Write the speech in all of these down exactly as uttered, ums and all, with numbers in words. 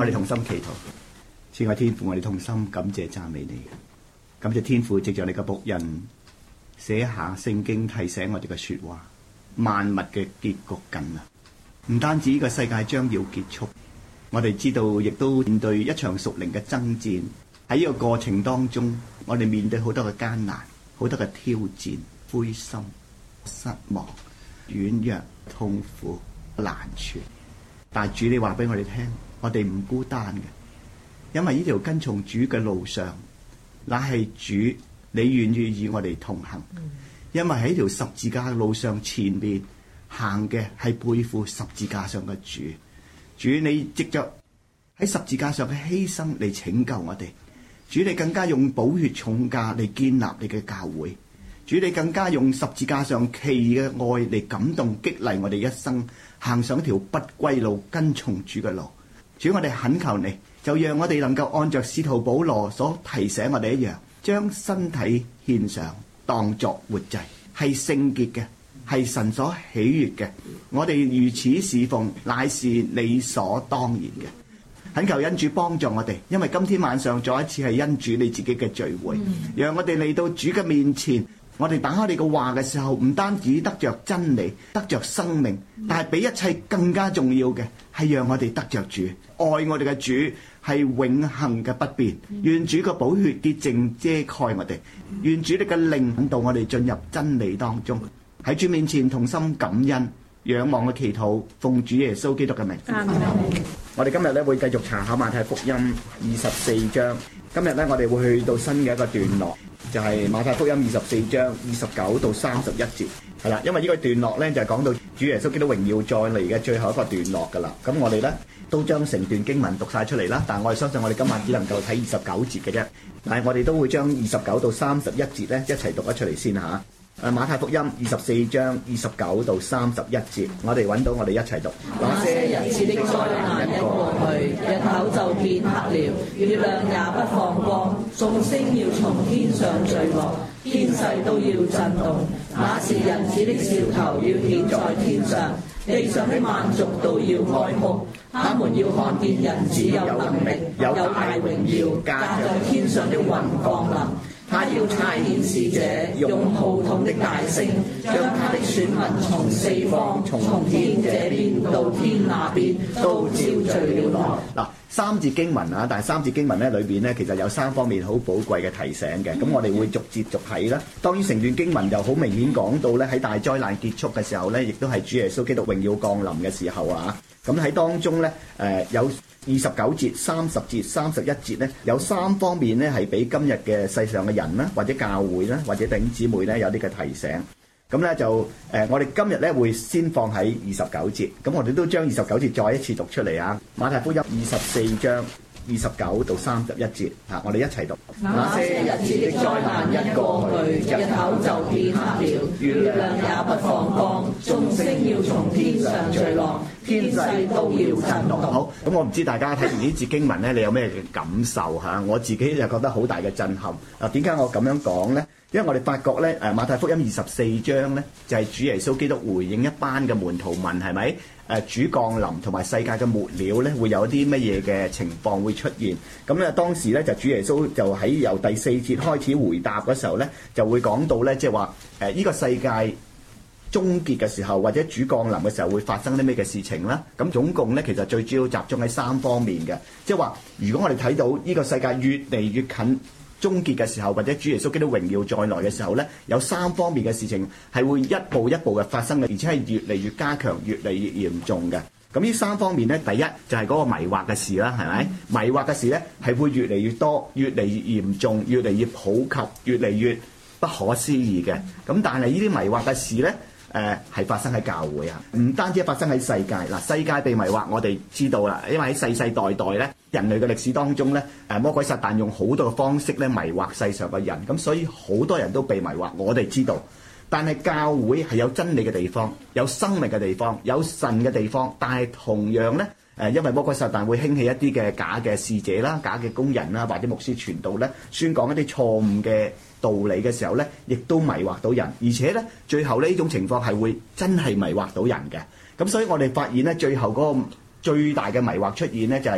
我哋同心祈禱。賜愛天父，我哋同心感謝讚美你，感謝天父藉着你嘅僕人寫下聖經，提醒我哋嘅說話。萬物嘅結局近啦，唔單止呢個世界將要結束，我哋知道亦都面對一場屬靈嘅爭戰。喺呢個過程當中，我哋面對好多嘅艱難，好多嘅挑戰，灰心、失望、軟弱、痛苦、難處。但係主你話俾我哋聽，我哋唔孤單嘅，因為呢條跟從主嘅路上，乃係主你願意與我哋同行。因為喺條十字架嘅路上，前面行嘅係背負十字架上嘅主。主你藉着喺十字架上嘅犧牲嚟拯救我哋。主你更加用寶血重價嚟建立你嘅教會。主你更加用十字架上奇異嘅愛嚟感動激勵我哋一生行上一條不歸路，跟從主嘅路。主我哋懇求你，就讓我哋能夠按着使徒保羅所提醒我哋一樣，將身體獻上當作活祭，係聖潔嘅，係神所喜悅嘅。我哋如此侍奉，乃是理所當然嘅。懇求恩主幫助我哋，因為今天晚上再一次係恩主你自己嘅聚會，讓我哋嚟到主嘅面前。我哋打開你嘅話嘅時候，唔單止得着真理，得着生命，但係比一切更加重要嘅係讓我哋得着主，愛我哋嘅主係永恆嘅不變。願主嘅寶血潔淨遮蓋我哋，願主你嘅靈引導我哋進入真理當中，喺主面前同心感恩，仰望嘅祈禱，奉主耶穌基督嘅名。我哋今日咧會繼續查考馬太福音二十四章。今日咧我哋會去到新嘅一個段落，就係馬太福音二十四章二十九到三十一節，係啦。因為呢個段落咧就係講到主耶穌基督榮耀再嚟嘅最後一個段落㗎啦。咁我哋咧都將成段經文讀晒出嚟啦，但係我哋相信我哋今晚只能夠睇二十九節嘅啫。但係我哋都會將二十九到三十一節咧一齊讀咗出嚟先嚇。誒馬太福音二十四章二十九到三十一節，我哋揾到，我哋一齊讀。 那些日子的災難一過去，日頭就變黑了，月亮也不放光，眾星要從天上墜落，天勢都要震動。那時人子的兆頭要顯在天上，地上的萬族都要哀哭，他們要看見人子有能力，有大榮耀，駕着天上的雲降臨。他要差遣使者，用號筒的大聲，將他的選民從四方，從天這邊到天那邊，都招聚了來。 嗱，三節經文啊，但係三節經文咧裏邊咧，其實有三方面好寶貴嘅提醒嘅。咁我哋會逐節逐睇啦。當然成段經文又好明顯講到咧，喺大災難結束嘅時候咧，亦都係主耶穌基督榮耀降臨嘅時候啊。咁喺當中咧，誒、呃、有二十九節、三十節、三十一節咧，有三方面咧係俾今日嘅世上嘅人啦，或者教會啦，或者弟兄姊妹咧有啲嘅提醒。咁咧就誒、呃，我哋今日咧會先放喺二十九節，咁我哋都將二十九節再一次讀出嚟啊。馬太福音二十四章二十九到三十一節啊，我哋一齊讀。 那些日子的災難一過去，日頭就變黑了，月亮也不放光，眾星要從天上墜落，天勢都要震動。 好，咁我唔知大家睇完呢節經文咧，你有咩嘅感受嚇？我自己就覺得好大嘅震撼。嗱，點解我咁樣講咧？因為我哋發覺咧，誒馬太福音二十四章咧，就係主耶穌基督回應一班嘅門徒問，係咪？誒主降臨同埋世界嘅末了咧，會有啲乜嘢嘅情況會出現？咁咧當時咧就主耶穌就喺由第四節開始回答嗰時候咧，就會講到咧，即係話誒呢個世界終結嘅時候，或者主降臨嘅時候會發生啲咩嘅事情啦？咁總共咧其實最主要集中喺三方面嘅，即係話如果我哋睇到呢個世界越嚟越近終結嘅時候，或者主耶穌基督榮耀再來嘅時候咧，有三方面嘅事情係會一步一步嘅發生嘅，而且係越嚟越加強、越嚟越嚴重嘅。咁呢三方面咧，第一就係嗰個迷惑嘅事啦，係咪？迷惑嘅事咧係會越嚟越多、越嚟越嚴重、越嚟越普及、越嚟越不可思議嘅。咁但係呢啲迷惑嘅事咧，誒係、呃、發生喺教會啊，唔單止發生喺世界嗱，世界被迷惑，我哋知道啦，因為喺世世代代咧，人類嘅歷史當中咧，誒魔鬼撒旦用好多嘅方式咧迷惑世上嘅人，咁所以好多人都被迷惑，我哋知道。但係教會係有真理嘅地方，有生命嘅地方，有神嘅地方，但係同樣咧，誒因為魔鬼撒旦會興起一啲嘅假嘅使者啦、假嘅工人啦，或者牧師傳道咧，宣講一啲錯誤嘅道理嘅時候咧，亦都迷惑到人，而且咧最後呢呢種情況係會真係迷惑到人嘅。咁所以我哋發現咧，最後嗰個最大嘅迷惑出現咧，就係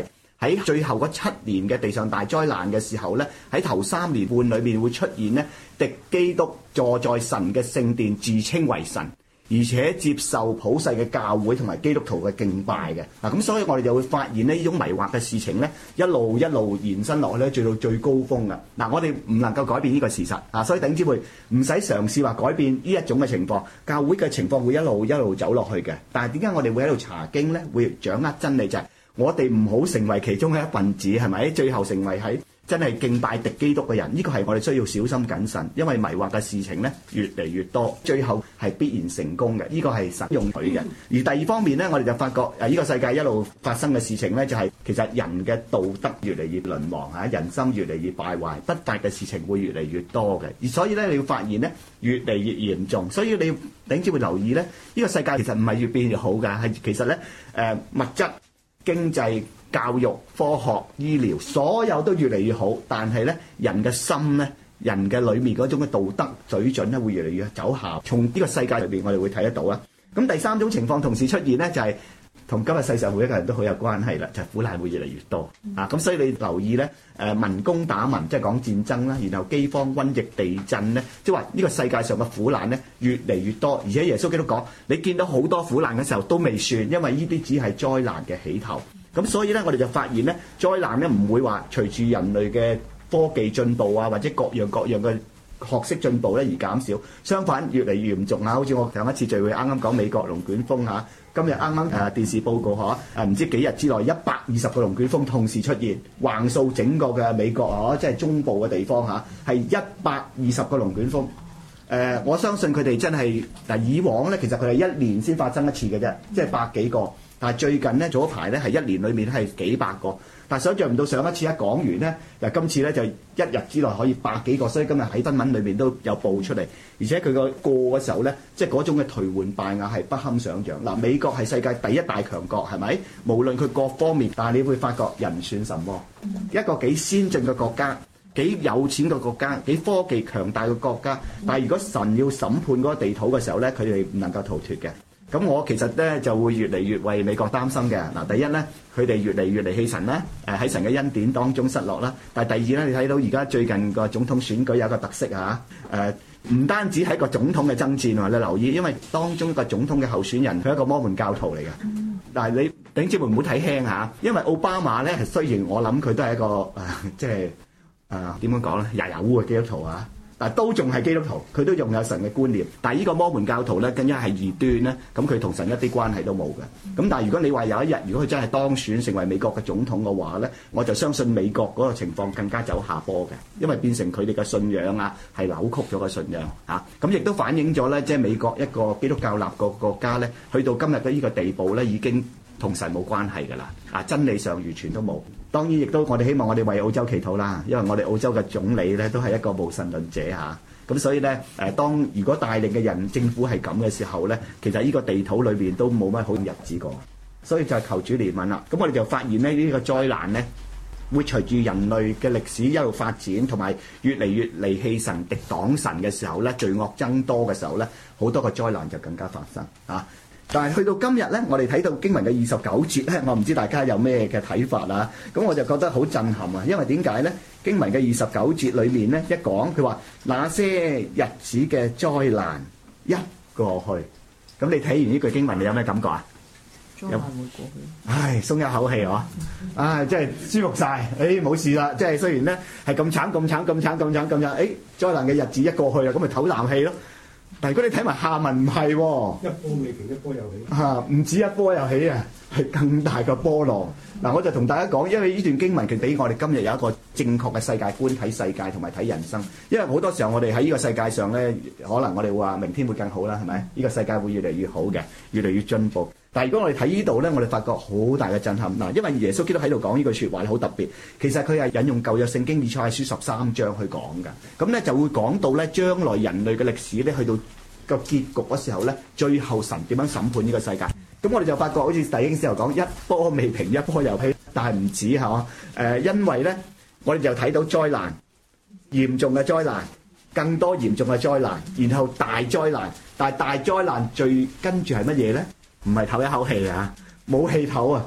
喺最後嗰七年嘅地上大災難嘅時候咧，喺頭三年半裏面會出現咧，敵基督坐在神嘅聖殿，自稱為神，而且接受普世嘅教會同埋基督徒嘅敬拜嘅。嗱，咁所以我哋就會發現呢，呢種迷惑嘅事情咧，一路一路延伸落去咧，最到最高峰嘅。嗱，我哋唔能夠改變呢個事實啊，所以弟兄姊妹唔使嘗試話改變呢一種嘅情況，教會嘅情況會一路一路走落去嘅。但係點解我哋會喺度查經咧？會掌握真理就係我哋唔好成為其中嘅一份子，係咪？最後成為喺真係敬拜敵基督嘅人，呢個係我哋需要小心謹慎，因為迷惑嘅事情咧越嚟越多，最後係必然成功嘅。呢個係神用佢嘅。而第二方面咧，我哋就發覺誒呢個世界一路發生嘅事情咧，就係其實人嘅道德越嚟越淪亡嚇，人心越嚟越敗壞，不法嘅事情會越嚟越多嘅。而所以咧，你要發現咧越嚟越嚴重，所以你要頂住會留意咧，呢個世界其實唔係越變越好㗎，係其實咧誒物質、經濟、教育、科學、醫療，所有都越嚟越好，但係咧人嘅心咧，人嘅裏面嗰種嘅道德水準咧，會越嚟越走下。從呢個世界裏邊，我哋會睇得到啦。咁第三種情況同時出現咧，就係、是、同今日世上每一個人都好有關係啦，就係、是、苦難會越嚟越多啊！咁所以你留意咧，誒民攻打民，即係講戰爭啦，然後饑荒、瘟疫、地震咧，即係話呢個世界上嘅苦難咧越嚟越多，而且耶穌基督講，你見到好多苦難嘅時候都未算，因為呢啲只係災難嘅起頭。咁所以咧，我哋就發現咧，災難咧唔會話隨住人類嘅科技進步啊，或者各樣各樣嘅學識進步咧而減少，相反越嚟越嚴重啊！好似我上一次聚會啱啱講美國龍捲風嚇，今日啱啱誒電視報告嚇，誒唔知幾日之內一百二十個龍捲風同時出現，橫掃整個嘅美國啊，即係中部嘅地方嚇，係一百二十個龍捲風。誒、呃，我相信佢哋真係嗱，以往咧其實佢係一年先發生一次嘅啫，即係百幾個。但係最近咧，早一排咧係一年裏面係幾百個，但係想像唔到上一次一講完咧，嗱今次咧就一日之內可以百幾個，所以今日喺新聞裏面都有報出嚟，而且佢個過嘅時候咧，即係嗰種嘅頹垣敗瓦係不堪想像。嗱，美國係世界第一大強國，係咪？無論佢各方面，但係你會發覺人算什麼？一個幾先進嘅國家，幾有錢嘅國家，幾科技強大嘅國家，但係如果神要審判嗰個地土嘅時候咧，佢哋唔能夠逃脫嘅。咁我其實咧就會越嚟越為美國擔心嘅。嗱，第一咧，佢哋越嚟越離棄神啦，誒喺神嘅恩典當中失落啦。但係第二咧，你睇到而家最近個總統選舉有一個特色嚇，誒唔單止係一個總統嘅爭戰喎，你留意，因為當中一個總統嘅候選人佢係一個摩門教徒嚟嘅。但係你頂住會唔好睇輕嚇，因為奧巴馬咧係雖然我諗佢都係一個誒即係誒點樣講咧，牙牙烏嘅基督徒啊。但都仲係基督徒，佢都仲有神嘅觀念。但係呢個摩門教徒咧，更加係異端咧，咁佢同神一啲關係都冇嘅。咁但係如果你話有一日，如果佢真係當選成為美國嘅總統嘅話咧，我就相信美國嗰個情況更加走下坡嘅，因為變成佢哋嘅信仰啊係扭曲咗個信仰嚇。咁亦都反映咗咧，即係美國一個基督教立國國家咧，去到今日嘅呢個地步咧，已經同神冇關係㗎啦。啊，真理上完全都冇。當然亦都我哋希望我哋為澳洲祈禱啦，因為我哋澳洲嘅總理咧都係一個無神論者嚇，咁所以咧誒，當如果帶領嘅人政府係咁嘅時候咧，其實呢個地土裏邊都冇乜好日子過，所以就係求主憐憫啦。咁我哋就發現咧呢個災難咧會隨住人類嘅歷史一路發展，同埋越嚟越離棄神、敵擋神嘅時候咧，罪惡增多嘅時候咧，好多個災難就更加發生啊！但係去到今日咧，我哋睇到經文嘅二十九節咧，我唔知大家有咩嘅睇法啊？咁我就覺得好震撼啊！因為點解咧？經文嘅二十九節裏面咧，一講佢話那些日子嘅災難一過去，咁你睇完呢句經文，你有咩感覺啊？ 災難會過去。 唉，鬆一口氣嗬！唉，真係舒服晒。誒冇事啦。即係雖然咧係咁慘、咁慘、咁慘、咁慘、咁慘，誒災難嘅日子一過去啦，咁咪唞啖氣咯。但係如果你睇埋下文唔係喎，一波未平一波又起嚇，唔止一波又起啊，係更大嘅波浪。嗱，我就同大家講，因為呢段經文佢俾我哋今日有一個正確嘅世界觀睇世界同埋睇人生。因為好多時候我哋喺呢個世界上咧，可能我哋會話明天會更好啦，係咪？呢個世界會越嚟越好嘅，越嚟越進步。但係如果我哋睇呢度咧，我哋發覺好大嘅震撼。嗱，因為耶穌基督喺度講呢句説話好特別，其實佢係引用舊約聖經以賽亞書十三章去講嘅。咁咧就會講到咧將來人類嘅歷史咧去到個結局嗰時候咧，最後神點樣審判呢個世界？咁我哋就發覺好似弟兄時候講，一波未平一波又起，但係唔止嚇。誒、呃，因為咧我哋就睇到災難，嚴重嘅災難，更多嚴重嘅災難，然後大災難。但係大災難最跟住係乜嘢咧？唔係唞一口氣啊，冇氣唞啊！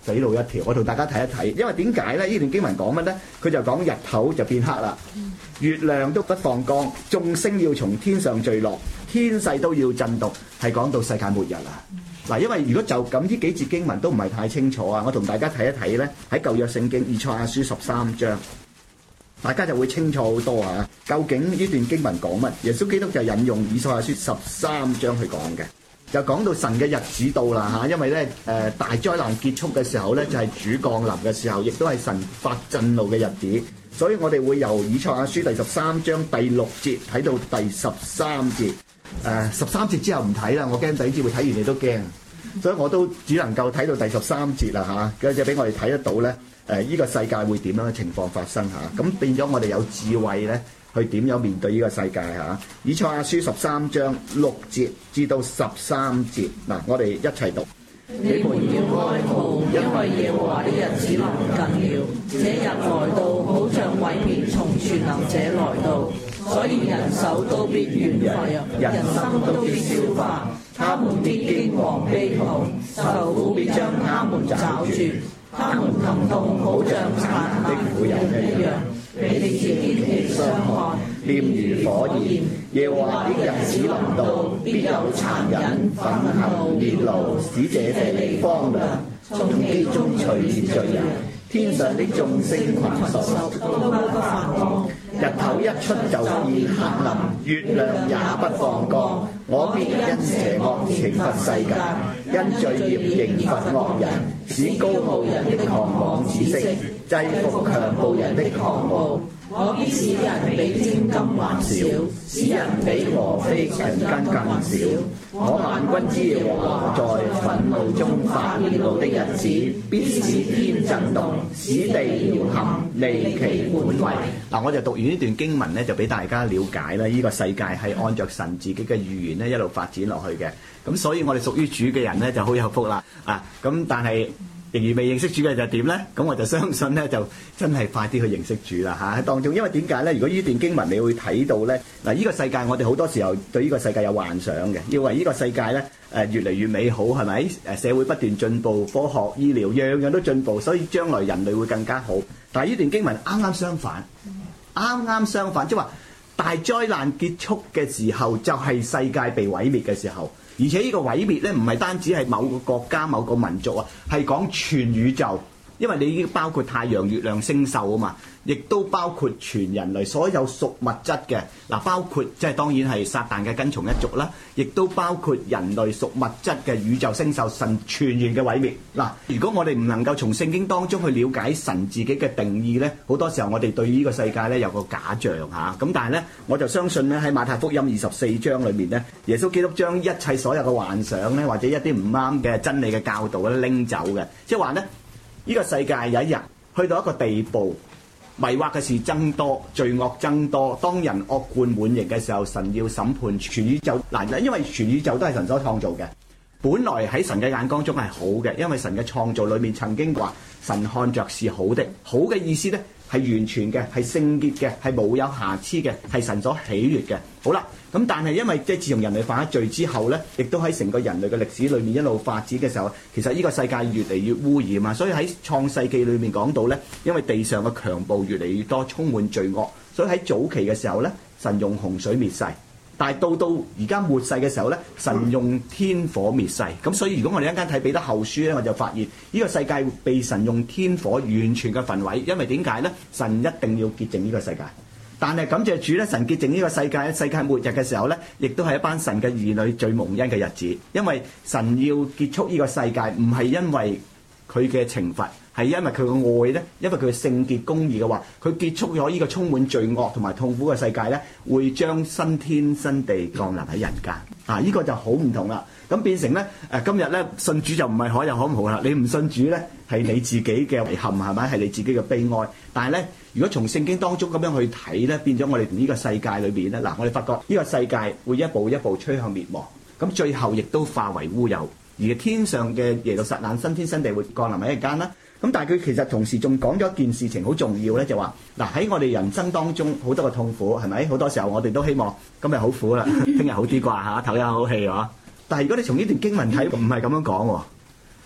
死路一條。我同大家睇一睇，因為點解咧？呢段經文講乜咧？佢就講日頭就變黑啦，月亮都不放光，眾星要從天上墜落，天勢都要震動，係講到世界末日啦。嗱，因為如果就咁呢幾節經文都唔係太清楚啊，我同大家睇一睇咧，喺舊約聖經以賽亞書十三章，大家就會清楚好多啊。究竟呢段經文講乜？耶穌基督就引用以賽亞書十三章去講嘅。就講到神嘅日子到啦嚇，因為咧誒、呃、大災難結束嘅時候咧，就係、是、主降臨嘅時候，亦都係神發震怒嘅日子。所以我哋會由以賽亞書第十三章第六節睇到第十三節。誒、呃、十三節之後唔睇啦，我驚第二節會睇完你都驚，所以我都只能夠睇到第十三節啦嚇，咁就俾我哋睇得到咧誒呢、呃這個世界會點樣嘅情況發生嚇，咁、啊、變咗我哋有智慧咧。去點樣面對呢個世界嚇？以賽亞書十三章六節至到十三節，嗱，我哋一齊讀。 你們要哀號，因為耶和華的日子臨近了，這日來到，好像毀滅從全能者來到，所以人手都必亂廢，人心都必消化，他們必驚惶悲痛，受苦必將他們抓住，他們疼痛好像產難婦人一樣。你哋自己起相看， 臉如火焰。耶和華的日子臨到，必有殘忍、憤恨、烈怒，使這地荒涼，從其中除滅罪人。天上的眾星群數都不發光，日頭一出就變黑暗，月亮也不放光。我必因邪惡懲罰世界，因罪孽刑罰惡人，使高傲人的狂妄止息，制服強暴人的狂傲。 我必使人比精金還少，使人比俄非銀根更少。 我萬軍之耶和華在憤怒中發烈怒的日子，必使天震動，使地搖撼，離其本位。嗱，我就讀完呢段經文咧，就俾大家了解啦。呢個世界係按着神自己嘅預言咧一路發展落去嘅。咁所以我哋屬於主嘅人咧就好有福啦。啊，咁但係仍然未認識主嘅就點咧？咁我就相信咧，就真係快啲去認識主啦嚇！喺當中，因為點解咧？如果呢段經文你會睇到咧，嗱，呢個世界我哋好多時候對呢個世界有幻想嘅，以為呢個世界咧誒越嚟越美好，係咪？誒社會不斷進步，科學、醫療樣樣都進步，所以將來人類會更加好。但係呢段經文啱啱相反，啱啱相反，即係話大災難結束嘅時候，就係世界被毀滅嘅時候。而且呢個毀滅咧，唔係單止係某個國家、某個民族啊，係講全宇宙，因為你已經包括太陽、月亮、星宿啊嘛，亦都包括全人類所有屬物質嘅嗱，包括即係當然係撒旦嘅跟從一族啦，亦都包括人類屬物質嘅宇宙星宿神全然嘅毀滅嗱。如果我哋唔能夠從聖經當中去了解神自己嘅定義咧，好多時候我哋對呢個世界咧有個假象嚇。咁但係咧，我就相信咧喺馬太福音二十四章裏面咧，耶穌基督將一切所有嘅幻想咧，或者一啲唔啱嘅真理嘅教導咧拎走嘅，即係話咧呢個世界有一日去到一個地步。迷惑嘅事增多，罪惡增多。當人惡貫滿盈嘅時候，神要審判全宇宙。嗱，因為全宇宙都係神所創造嘅，本來喺神嘅眼光中係好嘅，因為神嘅創造裏面曾經話神看着是好的。好嘅意思呢係完全嘅，係聖潔嘅，係冇有瑕疵嘅，係神所喜悅嘅。好啦，咁但係因為即係自從人類犯咗罪之後呢，亦都喺成個人類嘅歷史裏面一路發展嘅時候，其實呢個世界越嚟越污染啊。所以喺創世記裏面講到呢，因為地上嘅強暴越嚟越多，充滿罪惡，所以喺早期嘅時候呢，神用洪水滅世。但係到到而家末世嘅時候咧，神用天火滅世。咁所以如果我哋一間睇彼得後書咧，我就發現呢個世界被神用天火完全嘅焚毀。因為點解咧？神一定要潔淨呢個世界。但係感謝主咧，神潔淨呢個世界，世界末日嘅時候咧，亦都係一班神嘅兒女最蒙恩嘅日子。因為神要結束呢個世界，唔係因為佢嘅懲罰，係因為佢嘅愛咧，因為佢嘅聖潔公義嘅話，佢結束咗呢個充滿罪惡同埋痛苦嘅世界咧，會將新天新地降臨喺人間。啊，呢、這個就好唔同啦。咁變成咧，誒、呃、今日咧信主就唔係可有可無啦。你唔信主咧，係你自己嘅遺憾，係咪？係你自己嘅悲哀。但係咧，如果從聖經當中咁樣去睇咧，變咗我哋同呢個世界裏邊咧，嗱，我哋發覺呢個世界會一步一步趨向滅亡，咁最後亦都化為烏有。而天上嘅耶路撒冷新天新地會降臨喺人間啦。咁但係佢其實同時仲講咗一件事情好重要咧，就話嗱，喺我哋人生當中好多個痛苦係咪？好多時候我哋都希望今日好苦啦，聽日好啲啩嚇，唞一口氣啊。但係如果你從呢段經文睇，唔係咁樣講喎。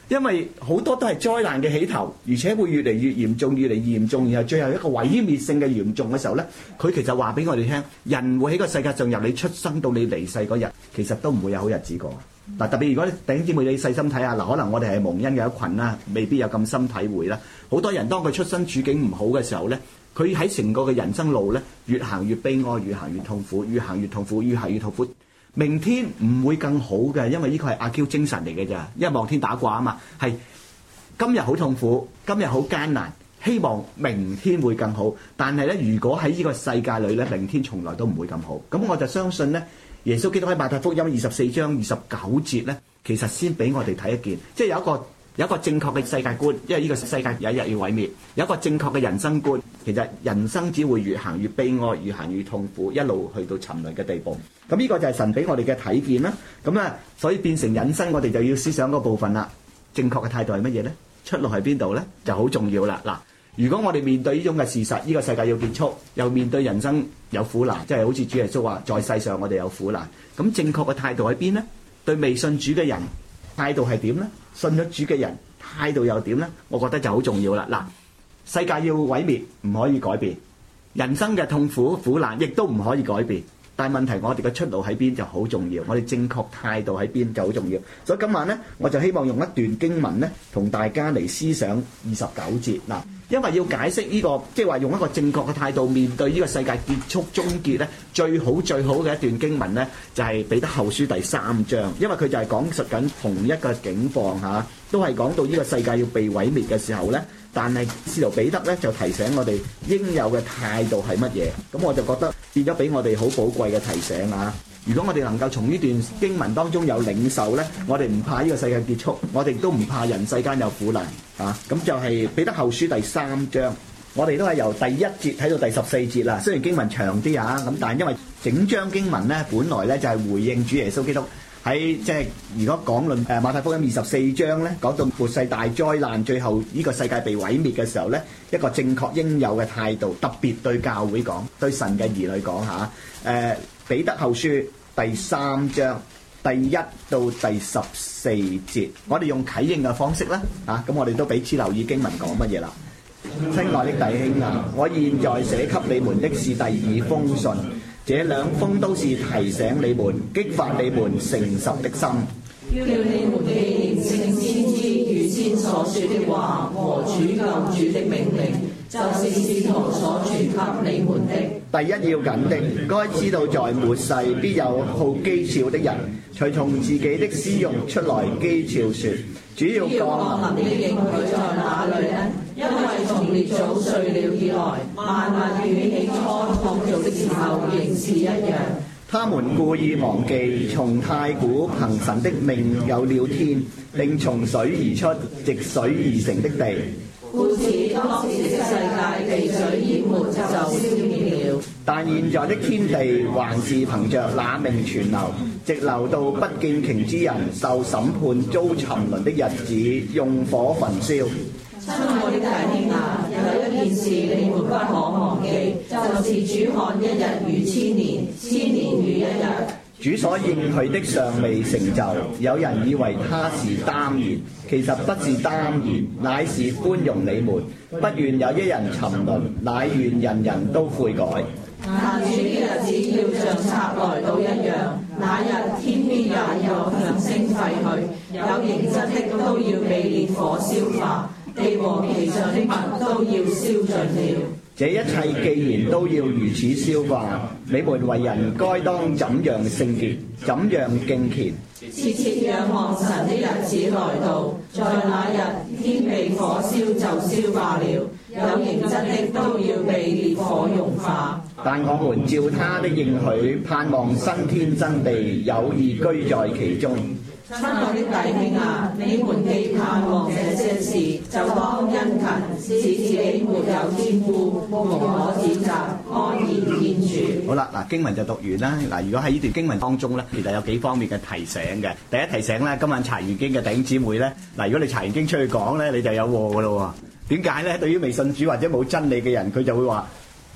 因為好多都係災難嘅起頭，而且會越嚟越嚴重，越嚟越嚴重，然後最後一個毀滅性嘅嚴重嘅時候咧，佢其實話俾我哋聽，人會喺個世界上由你出生到你離世嗰日，其實都唔會有好日子過。嗱，特別如果弟兄姊妹你細心睇下，嗱，可能我哋係蒙恩嘅一群啦，未必有咁深體會啦。好多人當佢出身處境唔好嘅時候咧，佢喺成個嘅人生路咧，越行越悲哀，越行越痛苦，越行越痛苦，越行越痛苦。明天唔會更好嘅，因為呢個係阿 Q 精神嚟嘅咋，因為望天打卦啊嘛，係今日好痛苦，今日好艱難，希望明天會更好。但係咧，如果喺呢個世界裏咧，明天從來都唔會咁好。咁我就相信咧，耶穌基督喺馬太福音二十四章二十九節咧，其實先俾我哋睇一件，即係有一個有一個正確嘅世界觀，因為呢個世界有一日要毀滅，有一個正確嘅人生觀。其實人生只會越行越悲哀，越行越痛苦，一路去到沉淪嘅地步。咁呢個就係神俾我哋嘅睇見啦。咁啊，所以變成引申，我哋就要思想嗰部分啦。正確嘅態度係乜嘢咧？出路係邊度咧？就好重要啦。嗱，如果我哋面對呢種嘅事實，呢、這個世界要結束，又面對人生有苦難，即係好似主耶穌話，在世上我哋有苦難。咁正確嘅態度喺邊咧？對未信主嘅人態度係點咧？信咗主嘅人態度又點咧？我覺得就好重要啦。嗱。世界要毀滅唔可以改變，人生嘅痛苦苦難亦都唔可以改變。但係問題，我哋嘅出路喺邊就好重要，我哋正確態度喺邊就好重要。所以今晚呢，我就希望用一段經文呢，同大家嚟思想二十九節嗱。因為要解釋呢個，即係話用一個正確嘅態度面對呢個世界結束終結咧，最好最好嘅一段經文咧，就係彼得後書第三章，因為佢就係講述緊同一個境況嚇，都係講到呢個世界要被毀滅嘅時候咧，但係使徒彼得咧就提醒我哋應有嘅態度係乜嘢，咁我就覺得變咗俾我哋好寶貴嘅提醒啊！如果我哋能夠從呢段經文當中有領受咧，我哋唔怕呢個世界結束，我哋都唔怕人世間有苦難啊！咁就係彼得後書第三章，我哋都係由第一節睇到第十四節啦。雖然經文長啲啊，咁但係因為整章經文咧，本來咧就係回應主耶穌基督喺即係如果講論誒馬太福音二十四章咧，講到末世大災難，最後呢個世界被毀滅嘅時候咧，一個正確應有嘅態度，特別對教會講，對神嘅兒女講嚇。誒彼得後書第三章第一到第十四節，我哋用啟應嘅方式啦，啊，咁我哋都彼此留意經文講乜嘢啦。親愛的弟兄啊，我現在寫給你們的是第二封信，這兩封都是提醒你們、激發你們誠實的心， 要你們紀念聖先知預先所說的話和主救主的命令，就是使徒所傳給你們的。 第一要緊的，該知道在末世必有好譏誚的人，隨從自己的私慾出來譏誚說，主要降臨的應許在哪裏呢？因為從列祖睡了以來，萬物與起初創造的時候仍是一樣。他們故意忘記從太古憑神的命有了天，並從水而出、藉水而成的地。 故此當時的世界被水淹沒就消滅了。 但現在的天地還是憑着那命存留，直留到不敬虔之人受審判遭沉淪的日子，用火焚燒。 親愛的弟兄啊，有一件事你們不可忘記，就是主看一日如千年，千年如一日。 主所應許的尚未成就，有人以為他是耽延，其實不是耽延，乃是寬容你們，不願有一人沉淪，乃願人人都悔改。 但主的日子要像賊來到一樣，那日天必也有響聲廢去，有形質的都要被烈火消化，地和其上的物都要燒盡了。 這一切既然都要如此消化，你們為人該當怎樣聖潔，怎樣敬虔？ 切切仰望神的日子來到，在那日天被火燒就消化了，有形質的都要被烈火融化。 但我們照他的應許，盼望新天新地，有義居在其中。 親愛的弟兄啊，你們既盼望這些事，就當殷勤，使自己沒有玷污，無可指責，安然見主。 好啦，嗱經文就讀完啦。嗱，如果喺呢段經文當中咧，其實有幾方面嘅提醒嘅。第一提醒咧，今晚查完經嘅弟兄姊妹咧，嗱如果你查完經出去講咧，你就有禍噶咯喎。點解咧？對於未信主或者冇真理嘅人，佢就會話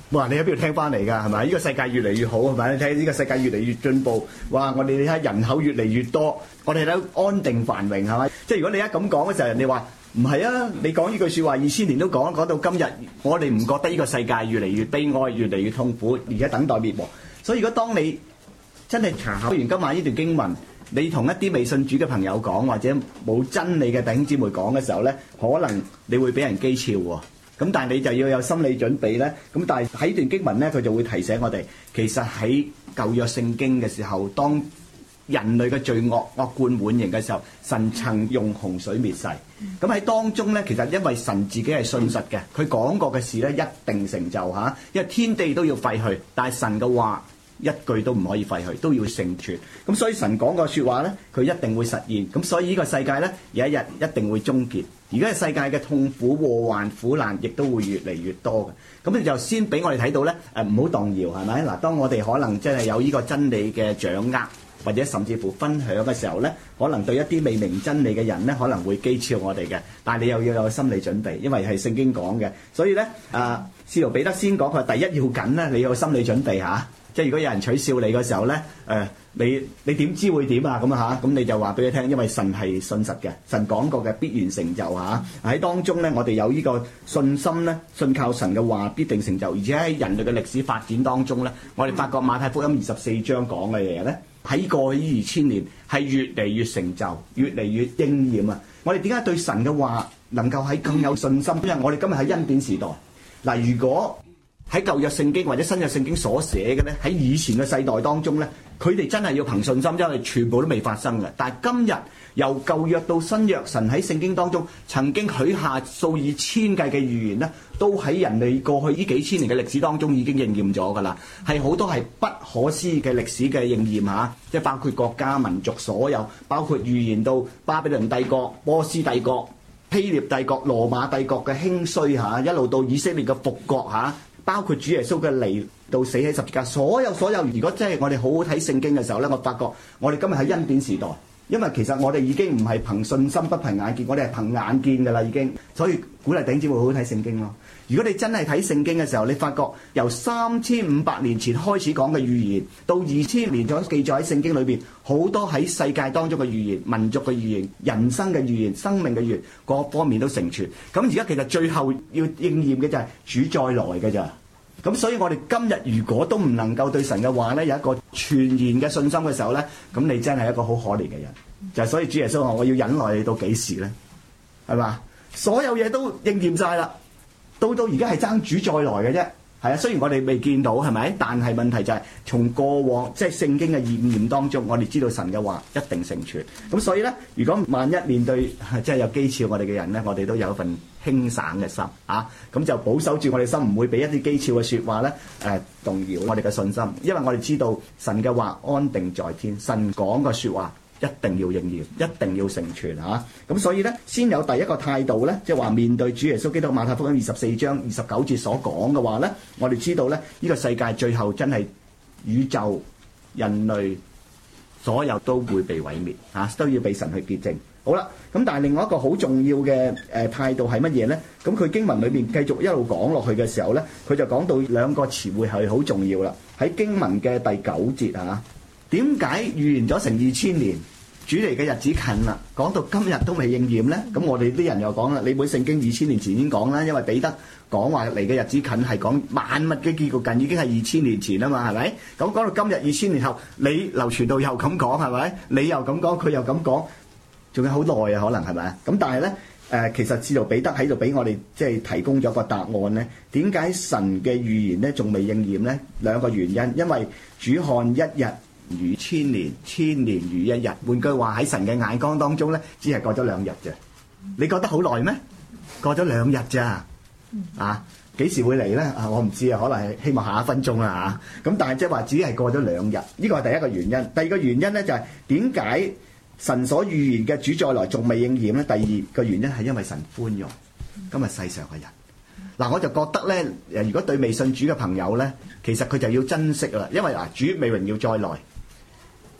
哇！你喺邊度聽翻嚟㗎？係咪？呢個世界越嚟越好係咪？你睇呢個世界越嚟越進步。哇！我哋你睇人口越嚟越多，我哋都安定繁榮係咪？即係如果你一咁講嘅時候，人哋話唔係啊！你講呢句説話二千年都講，講到今日，我哋唔覺得呢個世界越嚟越悲哀，越嚟越痛苦，而家等待滅亡。所以如果當你真係查考完今晚呢段經文，你同一啲未信主嘅朋友講，或者冇真理嘅弟兄姊妹講嘅時候咧，可能你會俾人譏誚喎。咁但係你就要有心理準備咧。咁但係喺段經文咧，佢就會提醒我哋，其實喺舊約聖經嘅時候，當人類嘅罪惡惡貫滿盈嘅時候，神曾用洪水滅世。咁喺當中咧，其實因為神自己係信實嘅，佢講過嘅事咧一定成就嚇，因為天地都要廢去，但係神嘅話一句都唔可以廢去，都要成全。咁所以神講個説話咧，佢一定會實現。咁所以呢個世界咧，有一日一定會終結。而家嘅世界嘅痛苦、禍患、苦難，亦都會越嚟越多嘅。咁你就先俾我哋睇到咧，誒唔好動搖，係咪？嗱，當我哋可能真係有呢個真理嘅掌握，或者甚至乎分享嘅時候咧，可能對一啲未明真理嘅人咧，可能會譏誚我哋嘅。但係你又要有心理準備，因為係聖經講嘅。所以咧，啊，使徒彼得先講佢話第一要緊咧，你有心理準備嚇。即係如果有人取笑你嘅時候咧，誒、呃、你你點知會點啊？咁啊嚇，咁你就話俾佢聽，因為神係信實嘅，神講過嘅必然成就嚇。喺當中咧，我哋有呢個信心咧，信靠神嘅話必定成就，而且喺人類嘅歷史發展當中咧，我哋發覺馬太福音二十四章講嘅嘢咧，喺過去呢二千年係越嚟越成就，越嚟越應驗啊！我哋點解對神嘅話能夠喺更有信心？因為我哋今日喺恩典時代嗱，如果喺舊約聖經或者新約聖經所寫嘅咧，喺以前嘅世代當中咧，佢哋真係要憑信心，因為全部都未發生嘅。但係今日由舊約到新約，神喺聖經當中曾經許下數以千計嘅預言咧，都喺人類過去呢幾千年嘅歷史當中已經應驗咗㗎啦。係好多係不可思議嘅歷史嘅應驗嚇，即係包括國家民族所有，包括預言到巴比倫帝國、波斯帝國、希臘帝國、羅馬帝國嘅興衰嚇，一路到以色列嘅復國嚇。包括主耶穌嘅嚟到死喺十字架，所有所有，如果真係我哋好好睇聖經嘅時候咧，我發覺我哋今日喺恩典時代，因為其實我哋已經唔係憑信心不憑眼見，我哋係憑眼見㗎啦已經，所以鼓勵弟兄姊妹好好睇聖經咯。如果你真係睇聖經嘅時候，你發覺由三千五百年前開始講嘅預言，到二千年咗記載喺聖經裏邊，好多喺世界當中嘅預言、民族嘅預言、人生嘅預言、生命嘅預言，各方面都成全。咁而家其實最後要應驗嘅就係主再來嘅咋。咁所以我哋今日如果都唔能夠對神嘅話咧有一個全然嘅信心嘅時候咧，咁你真係一個好可憐嘅人。就係所以主耶穌話：我要忍耐你到幾時咧？係嘛？所有嘢都應驗晒啦。到到而家係爭主再來嘅啫，係啊。雖然我哋未見到係咪？但係問題就係從過往即係聖經嘅應驗當中，我哋知道神嘅話一定成全。咁所以咧，如果萬一面對即係有譏誚我哋嘅人咧，我哋都有一份輕省嘅心啊。咁就保守住我哋心，唔會俾一啲譏誚嘅説話咧誒動搖我哋嘅信心，因為我哋知道神嘅話安定在天，神講嘅説話一定要應驗，一定要成全嚇。咁、啊、所以咧，先有第一個態度咧，即係話面對主耶穌基督馬太福音二十四章二十九節所講嘅話咧，我哋知道咧，呢、這個世界最後真係宇宙人類所有都會被毀滅嚇、啊，都要被神去潔淨。好啦，咁但係另外一個好重要嘅誒、呃、態度係乜嘢咧？咁佢經文裏邊繼續一路講落去嘅時候咧，佢就講到兩個詞彙係好重要啦。喺經文嘅第九節嚇，點解預言咗成二千年？主嚟嘅日子近啦，講到今日都未應驗咧，咁我哋啲人又講啦，你本聖經二千年前已經講啦，因為彼得講話嚟嘅日子近係講萬物嘅結局近，已經係二千年前啊嘛，係咪？咁講到今日二千年後，你流傳到又咁講係咪？你又咁講，佢又咁講，仲有好耐啊，可能係咪？咁但係咧，誒、呃、其實使徒彼得喺度俾我哋即係提供咗個答案咧，點解神嘅預言咧仲未應驗咧？兩個原因，因為主看一日如千年，千年如一日。換句話喺神嘅眼光當中咧，只係過咗兩日啫。你覺得好耐咩？過咗兩日咋？啊，幾時會嚟咧？啊，我唔知啊，可能係希望下一分鐘啦嚇。咁但係即係話只係過咗兩日，呢個係第一個原因。第二個原因咧就係點解神所預言嘅主再來仲未應驗咧？第二個原因係因為神寬容今日世上嘅人。嗱，我就覺得咧，誒，如果對未信主嘅朋友咧，其實佢就要珍惜啦，因為嗱，主未榮耀再來。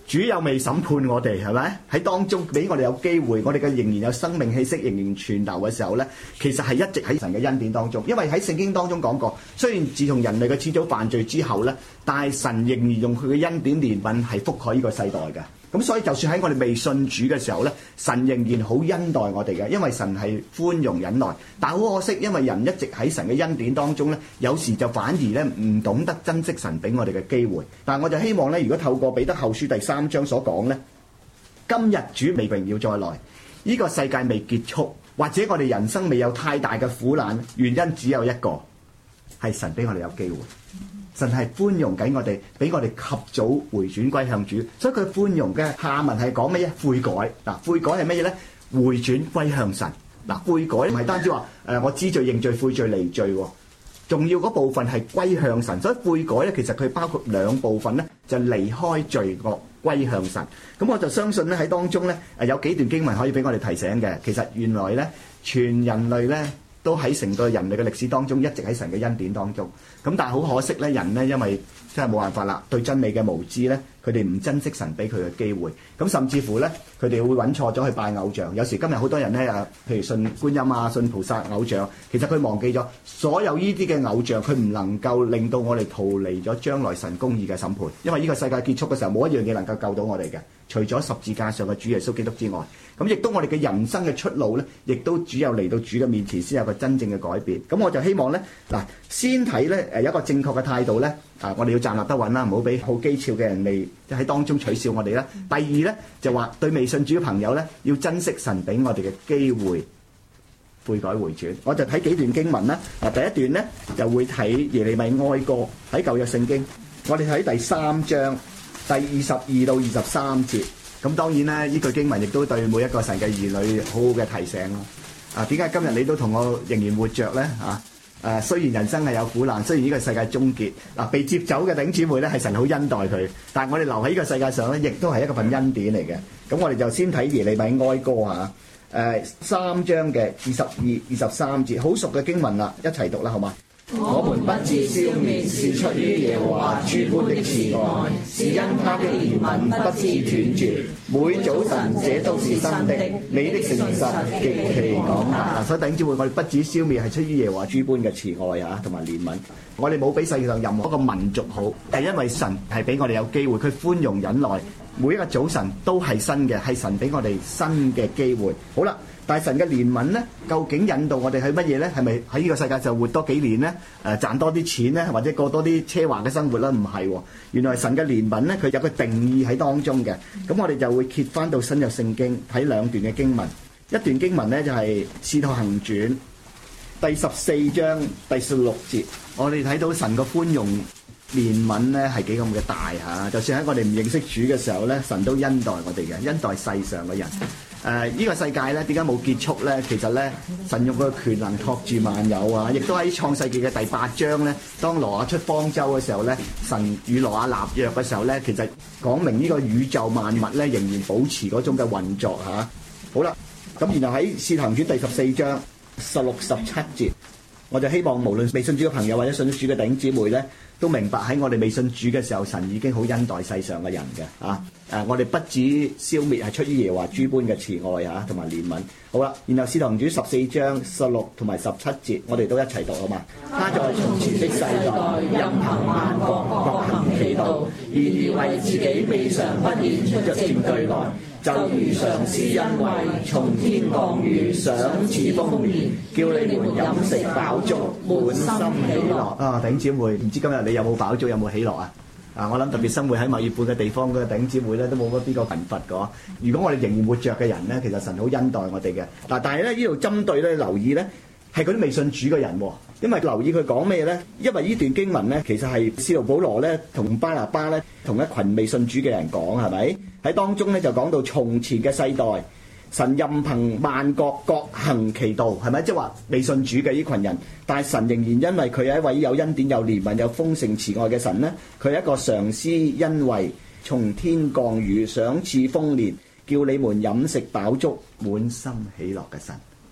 主又未審判我哋，係咪？喺當中俾我哋有機會，我哋嘅仍然有生命氣息，仍然存留嘅時候咧，其實係一直喺神嘅恩典當中。因為喺聖經當中講過，雖然自從人類嘅始祖犯罪之後咧，但係神仍然用佢嘅恩典憐憫係覆蓋呢個世代嘅。咁所以就算喺我哋未信主嘅時候咧，神仍然好恩待我哋嘅，因為神係寬容忍耐。但係好可惜，因為人一直喺神嘅恩典當中咧，有時就反而咧唔懂得珍惜神俾我哋嘅機會。但係我就希望咧，如果透過彼得後書第三章所講咧，今日主未榮耀再來，呢個世界未結束，或者我哋人生未有太大嘅苦難，原因只有一個，係神俾我哋有機會。神係寬容緊我哋，俾我哋及早回轉歸向主，所以佢寬容嘅下文係講乜嘢？悔改嗱，悔改係乜嘢咧？回轉歸向神嗱，悔改唔係單止話誒我知罪認罪悔罪離罪喎，重要嗰部分係歸向神。所以悔改咧，其實佢包括兩部分咧，就離開罪惡歸向神。咁我就相信咧喺當中咧誒有幾段經文可以俾我哋提醒嘅。其實原來咧全人類咧都喺成個人類嘅歷史當中一直喺神嘅恩典當中。咁但係好可惜咧，人咧因為真係冇辦法啦，對真理嘅無知咧，佢哋唔珍惜神俾佢嘅機會。咁甚至乎咧，佢哋會揾錯咗去拜偶像。有時今日好多人咧誒，譬如信觀音啊、信菩薩偶像，其實佢忘記咗所有呢啲嘅偶像，佢唔能夠令到我哋逃離咗將來神公義嘅審判。因為呢個世界結束嘅時候，冇一樣嘢能夠救到我哋嘅，除咗十字架上嘅主耶穌基督之外。咁亦都我哋嘅人生嘅出路咧，亦都只有嚟到主嘅面前先有個真正嘅改變。咁我就希望咧，嗱，先睇咧誒有一個正確嘅態度咧，啊，我哋要站立得穩啦，唔好俾好機巧嘅人嚟喺當中取笑我哋啦。第二咧就話對未信主嘅朋友咧，要珍惜神俾我哋嘅機會，悔改回轉。我就睇幾段經文啦。嗱，第一段咧就會睇耶利米哀歌喺舊約聖經，我哋睇第三章第二十二到二十三節。咁當然咧，呢句經文亦都對每一個神嘅兒女好好嘅提醒咯。啊，點解今日你都同我仍然活着咧？啊，誒，雖然人生係有苦難，雖然呢個世界終結，嗱、啊，被接走嘅弟兄姊妹咧係神好恩待佢，但係我哋留喺呢個世界上咧，亦都係一個份恩典嚟嘅。咁我哋就先睇耶利米哀歌嚇，誒、啊、三章嘅二十二、二十三節，好熟嘅經文啦，一齊讀啦，好嘛？ 我們不致消滅，是出於耶和華諸般的慈愛，是因他的憐憫不致斷絕。 每早晨這都是新的，你的誠實極其廣大。所以弟兄姊妹，我哋不致消滅係出於耶和華諸般嘅慈愛嚇，同埋憐憫。我哋冇比世界上任何一個民族好，係因為神係俾我哋有機會，佢寬容忍耐，每一個早晨都係新嘅，係神俾我哋新嘅機會。好啦。但係神嘅憐憫咧，究竟引導我哋去乜嘢咧？係咪喺呢個世界就活多幾年咧？誒、呃、賺多啲錢咧，或者過多啲奢華嘅生活咧？唔係喎，原來神嘅憐憫咧，佢有個定義喺當中嘅。咁我哋就會揭翻到新約聖經睇兩段嘅經文。一段經文咧就係、是《使徒行傳》第十四章第十六節，我哋睇到神嘅寬容憐憫咧係幾咁嘅大嚇。就算喺我哋唔認識主嘅時候咧，神都恩待我哋嘅，恩待世上嘅人。誒、呃，依、這個世界咧，點解冇結束咧？其實咧，神用佢嘅權能托住萬有啊！亦都喺創世記嘅第八章咧，當挪亞出方舟嘅時候咧，神與挪亞立約嘅時候咧，其實講明呢個宇宙萬物咧，仍然保持嗰種嘅運作嚇、啊。好啦，咁然後喺《使徒行傳》第十四章十六十七節，我就希望無論未信主嘅朋友或者信主嘅弟兄姊妹咧，都明白喺我哋未信主嘅時候，神已經好恩待世上嘅人嘅啊！誒、啊，我哋不止消滅係出於耶和華諸般嘅慈愛嚇，同埋憐憫。好啦，然後《使徒行傳》十四章十六同埋十七節，我哋都一齊讀好嘛？他在從前的世代， 任憑萬國各行其道，然而為自己未嘗不顯出證據來，就如常施恩惠，從天降雨，賞賜豐年，叫你們飲食飽足，滿心喜樂。 啊，弟兄姊妹，唔知今日你有冇飽足，有冇喜樂啊？啊，我諗特別生活喺墨爾本嘅地方嘅弟兄姊妹咧，都冇乜邊個貧乏嘅。如果我哋仍然活着嘅人咧，其實神好恩待我哋嘅。嗱，但係咧呢度針對咧留意咧，係嗰啲未信主嘅人，因為留意佢講咩咧？因為呢段經文咧，其實係使徒保羅咧同巴拿巴咧同一群未信主嘅人講，係咪？喺當中咧就講到從前嘅世代，神任憑萬國各行其道，係咪？即係話未信主嘅呢群人，但係神仍然因為佢係一位有恩典、有憐憫、有豐盛慈愛嘅神咧，佢係一個常施恩惠、從天降雨、賞賜豐年、叫你們飲食飽足、滿心喜樂嘅神。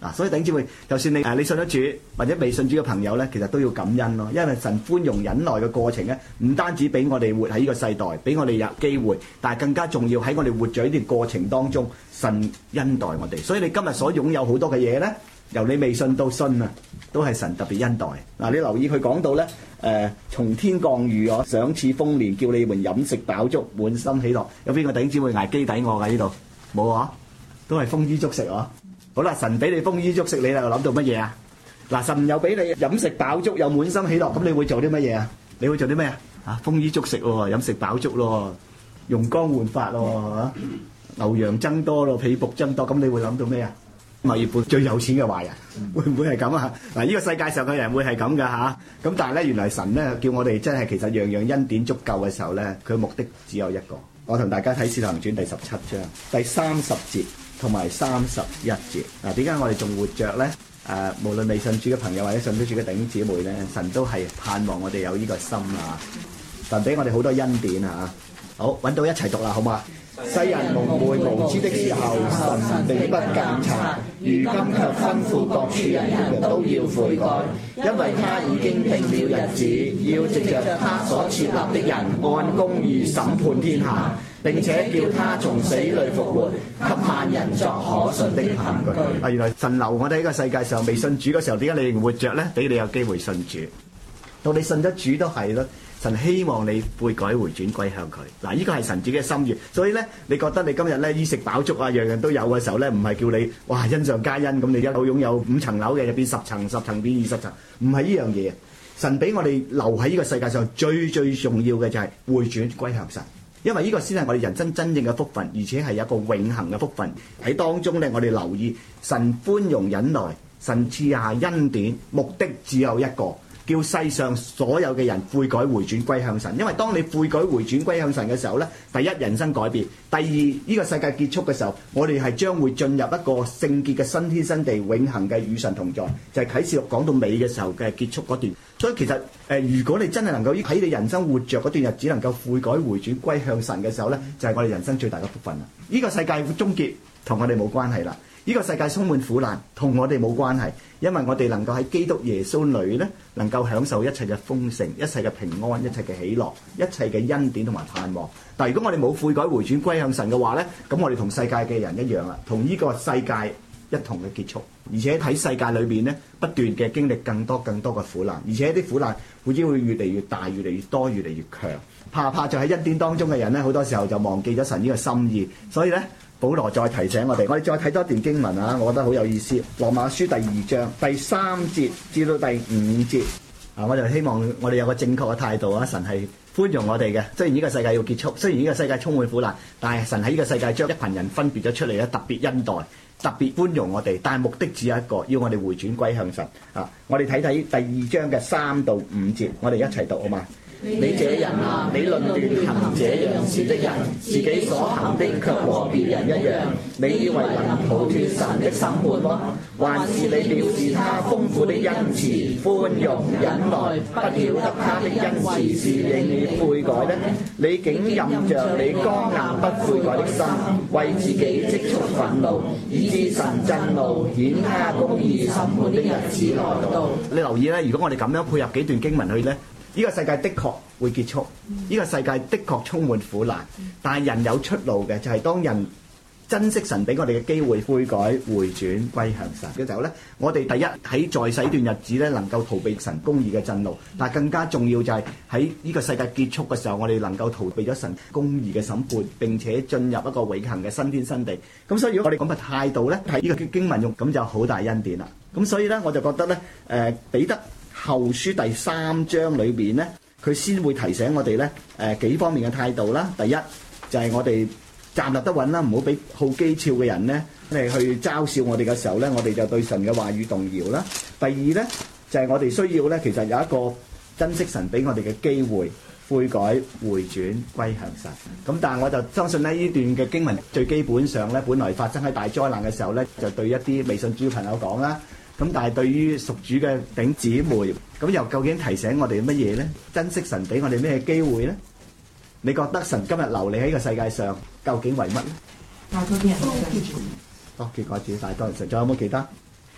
嗱，所以弟兄姊妹，就算你誒你信咗主或者未信主嘅朋友咧，其實都要感恩咯，因為神寬容忍耐嘅過程咧，唔單止俾我哋活喺呢個世代，俾我哋有機會，但係更加重要喺我哋活咗呢段過程當中，神恩待我哋。所以你今日所擁有好多嘅嘢咧，由你未信到信啊，都係神特別恩待。嗱，你留意佢講到咧，誒、呃、從天降雨我賞賜豐年，叫你們飲食飽足，滿心喜樂。有邊個弟兄姊妹捱基底我㗎呢度？冇啊，都係豐衣足食啊！好啦，神俾你豐衣足食，你又諗到乜嘢啊？嗱，神又俾你飲食飽足，又滿心喜樂，咁你會做啲乜嘢啊？你會做啲咩啊？啊，豐衣足食喎，飲食飽足咯，容光煥發咯，牛羊增多咯，婢僕增多，咁你會諗到咩啊？墨爾本最有錢嘅華人，會唔會係咁啊？嗱，呢個世界上嘅人會係咁噶嚇，咁但係咧，原來神咧叫我哋真係其實樣樣恩典足夠嘅時候咧，佢目的只有一個。我同大家睇《使徒行傳》第十七章第三十節。同埋三十一節嗱，點解我哋仲活着咧？誒、呃，無論未信主嘅朋友或者信咗主嘅弟兄姊妹咧，神都係盼望我哋有呢個心啊！神俾我哋好多恩典啊！好，揾到一齊讀啦，好嘛？世人蒙昧無知的時候，神並不監察，如今卻吩咐各處人人都要悔改，因為他已經定了日子，要藉着他所設立的人按公義審判天下。並且叫他從死裏復活，給萬人作可信的憑據。啊，原來神留我哋喺個世界上未信主嘅時候，點解你仍活着咧？俾你有機會信主。到你信咗主都係咯，神希望你悔改回轉歸向佢。嗱，呢個係神自己嘅心願。所以咧，你覺得你今日咧衣食飽足啊，樣樣都有嘅時候咧，唔係叫你哇恩上加恩咁，你一路擁有五層樓嘅，就變十層，十層變二十層，唔係呢樣嘢。神俾我哋留喺呢個世界上最最重要嘅就係回轉歸向神。因為呢個先係我哋人生真正嘅福分，而且係有一個永恆嘅福分喺當中咧。我哋留意神寬容忍耐，神賜下恩典，目的只有一個，叫世上所有嘅人悔改回轉歸向神。因為當你悔改回轉歸向神嘅時候咧，第一人生改變，第二呢個世界結束嘅時候，我哋係將會進入一個聖潔嘅新天新地，永恆嘅與神同在。就係啟示錄講到尾嘅時候嘅結束嗰段。所以其實誒、呃，如果你真係能夠喺你人生活着嗰段日子能夠悔改回轉歸向神嘅時候咧，就係、是、我哋人生最大嘅福分啦。呢、這個世界終結同我哋冇關係啦。呢、這個世界充滿苦難同我哋冇關係，因為我哋能夠喺基督耶穌裏咧，能夠享受一切嘅豐盛、一切嘅平安、一切嘅喜樂、一切嘅恩典同埋盼望。但係如果我哋冇悔改回轉歸向神嘅話咧，咁我哋同世界嘅人一樣啦，同呢個世界一同嘅結束，而且喺世界裏邊咧，不斷嘅經歷更多更多嘅苦難，而且啲苦難會只會越嚟越大、越嚟越多、越嚟越強。怕怕就喺恩典當中嘅人咧，好多時候就忘記咗神呢個心意。所以咧，保羅再提醒我哋，我哋再睇多一段經文啊，我覺得好有意思。羅馬書第二章第三節至到第五節啊，我就希望我哋有個正確嘅態度啊，神係寬容我哋嘅。雖然呢個世界要結束，雖然呢個世界充滿苦難，但係神喺呢個世界將一群人分別咗出嚟咧，特別恩待。特別寬容我哋，但係目的只有一個，要我哋回轉歸向神啊！我哋睇睇第二章嘅三到五節，我哋一齊讀好嘛？你這人啊，你論斷行這樣事的人，自己所行的卻和別人一樣，你以為能逃脫神的審判嗎？還是你藐視他豐富的恩慈、寬容、忍耐，不曉得他的恩慈是令你悔改呢？你竟任着你剛硬不悔改的心，為自己積蓄憤怒，以致神震怒，顯他公義審判的日子來到。你留意咧，如果我哋咁樣配合幾段經文去咧，呢個世界的確會結束，呢個世界的確充滿苦難，但係人有出路嘅，就係當人珍惜神俾我哋嘅機會，悔改回轉歸向神嘅時候咧，我哋第一喺在世段日子咧，能夠逃避神公義嘅震怒，但係更加重要就係喺呢個世界結束嘅時候，我哋能夠逃避咗神公義嘅審判，並且進入一個永恆嘅新天新地。咁所以如果我哋咁嘅態度咧，睇呢個經文用，咁就好大恩典啦。咁所以咧，我就覺得咧，誒彼得後書第三章裏邊咧，佢先會提醒我哋咧，誒幾方面嘅態度啦。第一就係我哋站立得穩啦，唔好俾好譏誚嘅人咧，嚟去嘲笑我哋嘅時候咧，我哋就對神嘅話語動搖啦。第二咧就係我哋需要咧，其實有一個珍惜神俾我哋嘅機會，悔改回轉歸向神。咁但係我就相信咧，呢段嘅經文最基本上咧，本來發生喺大災難嘅時候咧，就對一啲未信主嘅朋友講啦。咁但係對於屬主嘅弟兄姊妹，咁又究竟提醒我哋乜嘢咧？珍惜神俾我哋咩機會咧？你覺得神今日留你喺個世界上，究竟為乜咧？ 帶多啲人信主， 多結果子，帶多人信。仲有冇其他？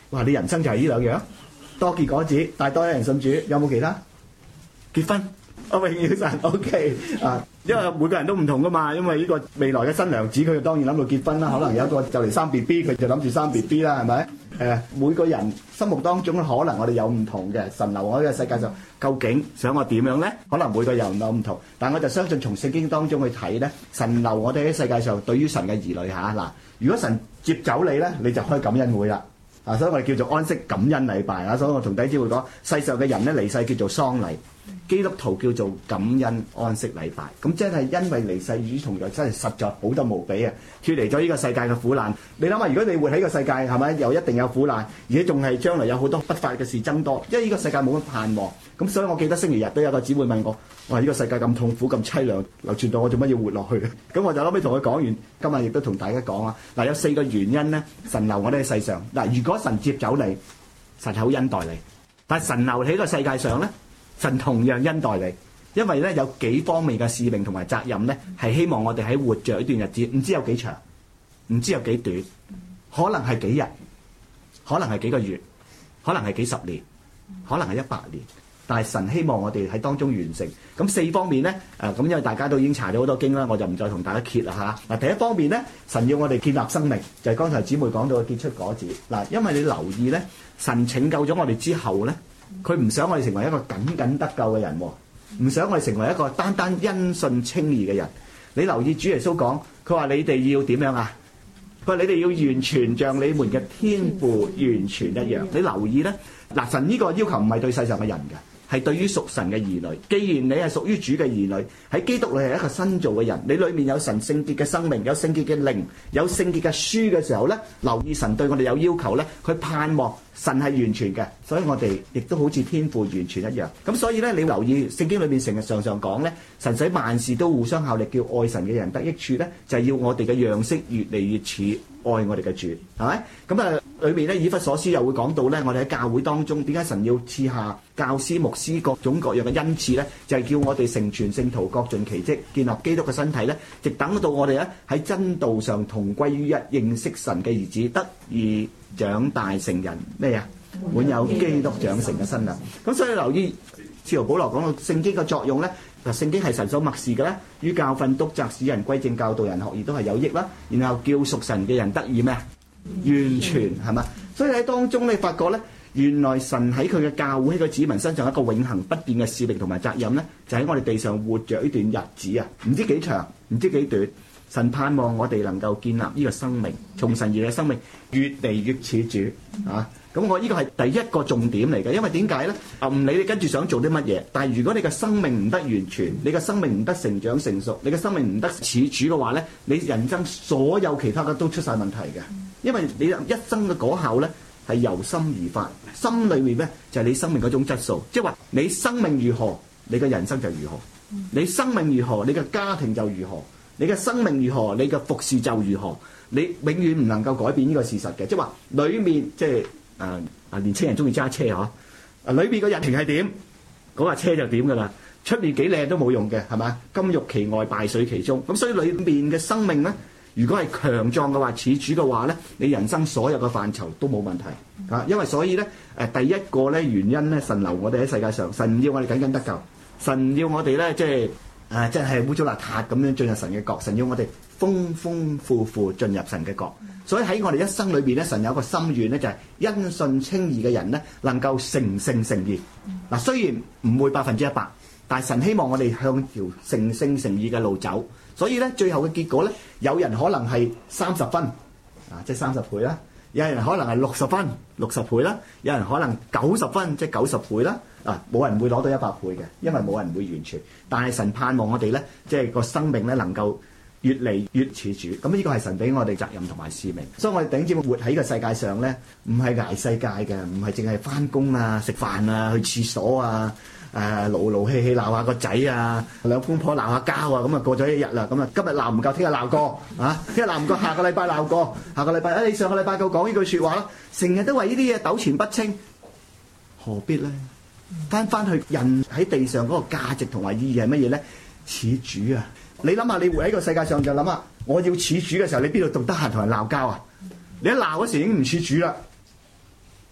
哇！你人生就係呢兩樣，多結果子，帶多一人信主，有冇其他？結婚，我榮耀神 ，OK 啊！因為每個人都唔同噶嘛，因為呢個未來嘅新娘子佢當然諗到結婚啦，可能有一個就嚟生 B B， 佢就諗住生 B B 啦，係咪？誒，每個人心目當中可能我哋有唔同嘅，神留我喺個世界上，究竟想我點樣咧？可能每個人有唔同，但我就相信從聖經當中去睇咧，神留我哋喺世界上對於神嘅兒女嚇嗱，如果神接走你咧，你就開感恩會啦。啊，所以我哋叫做安息感恩禮拜啊，所以我同弟兄會講，世上嘅人咧離世叫做喪禮，基督徒叫做感恩安息禮拜。咁即係因為離世與同在真係實在好得無比啊！脫離咗呢個世界嘅苦難，你諗下，如果你活喺呢個世界係咪又一定有苦難，而且仲係將來有好多不法嘅事增多，因為呢個世界冇乜盼望。咁所以我記得星期日都有個姊妹問我：哇！呢個世界咁痛苦咁凄涼，流傳到我做乜要活落去？咁我就後尾同佢講完，今日亦都同大家講啊。嗱，有四個原因咧，神留我哋喺世上。嗱，如果神接走你，神係好恩待你；但係神留喺個世界上咧，神同樣恩待你，因為咧有幾方面嘅使命同埋責任咧，係希望我哋喺活着一段日子，唔知有幾長，唔知有幾短，可能係幾日，可能係幾個月，可能係幾十年，可能係一百年。但係神希望我哋喺當中完成。咁四方面咧，誒、呃、咁因為大家都已經查咗好多經啦，我就唔再同大家揭啦嚇。嗱，第一方面咧，神要我哋建立生命，就係、是、剛才姊妹講到嘅結出果子。嗱，因為你留意咧，神拯救咗我哋之後咧，佢唔想我哋成為一個僅僅得救嘅人，唔想我哋成為一個單單因信稱義嘅人。你留意主耶穌講，佢話你哋要點樣啊？佢話你哋要完全像你們嘅天父完全一樣。你留意咧，嗱，神呢個要求唔係對世上嘅人嘅。係對於屬神嘅兒女，既然你係屬於主嘅兒女，喺基督裏係一個新造嘅人，你裏面有神聖潔嘅生命，有聖潔嘅靈，有聖潔嘅書嘅時候咧，留意神對我哋有要求咧，佢盼望神係完全嘅，所以我哋亦都好似天父完全一樣。咁所以咧，你留意聖經裏面成日常常講咧，神使萬事都互相效力，叫愛神嘅人得益處咧，就係要我哋嘅樣式越嚟越似愛我哋嘅主，係咪？咁啊，裏面咧以弗所書又會講到咧，我哋喺教會當中點解神要賜下教師、牧師各種各樣嘅恩賜咧？就係叫我哋成全聖徒，各盡其職，建立基督嘅身體咧，直等到我哋咧喺真道上同歸於一，認識神嘅兒子，得以長大成人咩啊？滿有基督長成嘅身量。咁所以留意使徒保羅講到聖經嘅作用咧。嗱，聖經係神所默示嘅咧，於教訓、督責、使人歸正、教導人學義都係有益啦。然後叫屬神嘅人得以咩啊？完全係嘛？所以喺當中你發覺咧，原來神喺佢嘅教會喺佢子民身上一個永恆不變嘅使命同埋責任咧，就喺我哋地上活着呢段日子啊，唔知幾長，唔知幾短。神盼望我哋能夠建立呢個生命，從神而嚟嘅生命越嚟越似主啊！咁我呢個係第一個重點嚟嘅，因為點解咧？啊，唔理你跟住想做啲乜嘢，但係如果你嘅生命唔得完全，你嘅生命唔得成長成熟，你嘅生命唔得似主嘅話咧，你人生所有其他嘅都出晒問題嘅，因為你一生嘅果效咧係由心而發，心裏面咧就係你生命嗰種質素，即係話你生命如何，你嘅人生就如何；你生命如何，你嘅家庭就如何；你嘅生命如何，你嘅服侍就如何。你永遠唔能夠改變呢個事實嘅，即係話裏面即係。誒啊、呃！年青人中意揸車嗬，啊裏邊個引擎係點，嗰架車就點噶啦。出面幾靚都冇用嘅，係嘛？金玉其外，敗絮其中。咁所以裏面嘅生命咧，如果係強壯嘅話，似主嘅話咧，你人生所有嘅範疇都冇問題啊。因為所以咧，誒、呃、第一個咧原因咧，神留我哋喺世界上，神唔要我哋僅僅得救，神要我哋咧即係誒即係污糟邋遢咁樣進入神嘅國，神要我哋豐豐富富進入神嘅國。所以喺我哋一生裏邊咧，神有一個心願咧，就係因信稱義嘅人咧，能夠成聖成義。嗱，雖然唔會百分之一百，但係神希望我哋向條成聖成義嘅路走。所以咧，最後嘅結果咧，有人可能係三十分，啊，即係三十倍啦；有人可能係六十分，六十倍啦；有人可能九十分，即係九十倍啦。啊，冇人會攞到一百倍嘅，因為冇人會完全。但係神盼望我哋咧，即係個生命咧能夠越嚟越似主，咁呢個係神俾我哋責任同埋使命，所以我哋頂尖活喺呢個世界上咧，唔係捱世界嘅，唔係淨係翻工啊、食飯啊、去廁所啊、誒勞勞氣氣鬧下個仔啊，兩公婆鬧下交啊，咁啊過咗一日啦，咁啊今日鬧唔夠，聽日鬧過啊，聽日鬧唔過，下個禮拜鬧過，下個禮拜啊，你上個禮拜夠講呢句説話啦，成日都為呢啲嘢糾纏不清，何必咧？翻翻去人喺地上嗰個價值同埋意義係乜嘢咧？似主啊！你諗下，你活喺個世界上就諗下，我要似主嘅時候，你邊度仲得閒同人鬧交啊？你一鬧嗰時已經唔似主啦，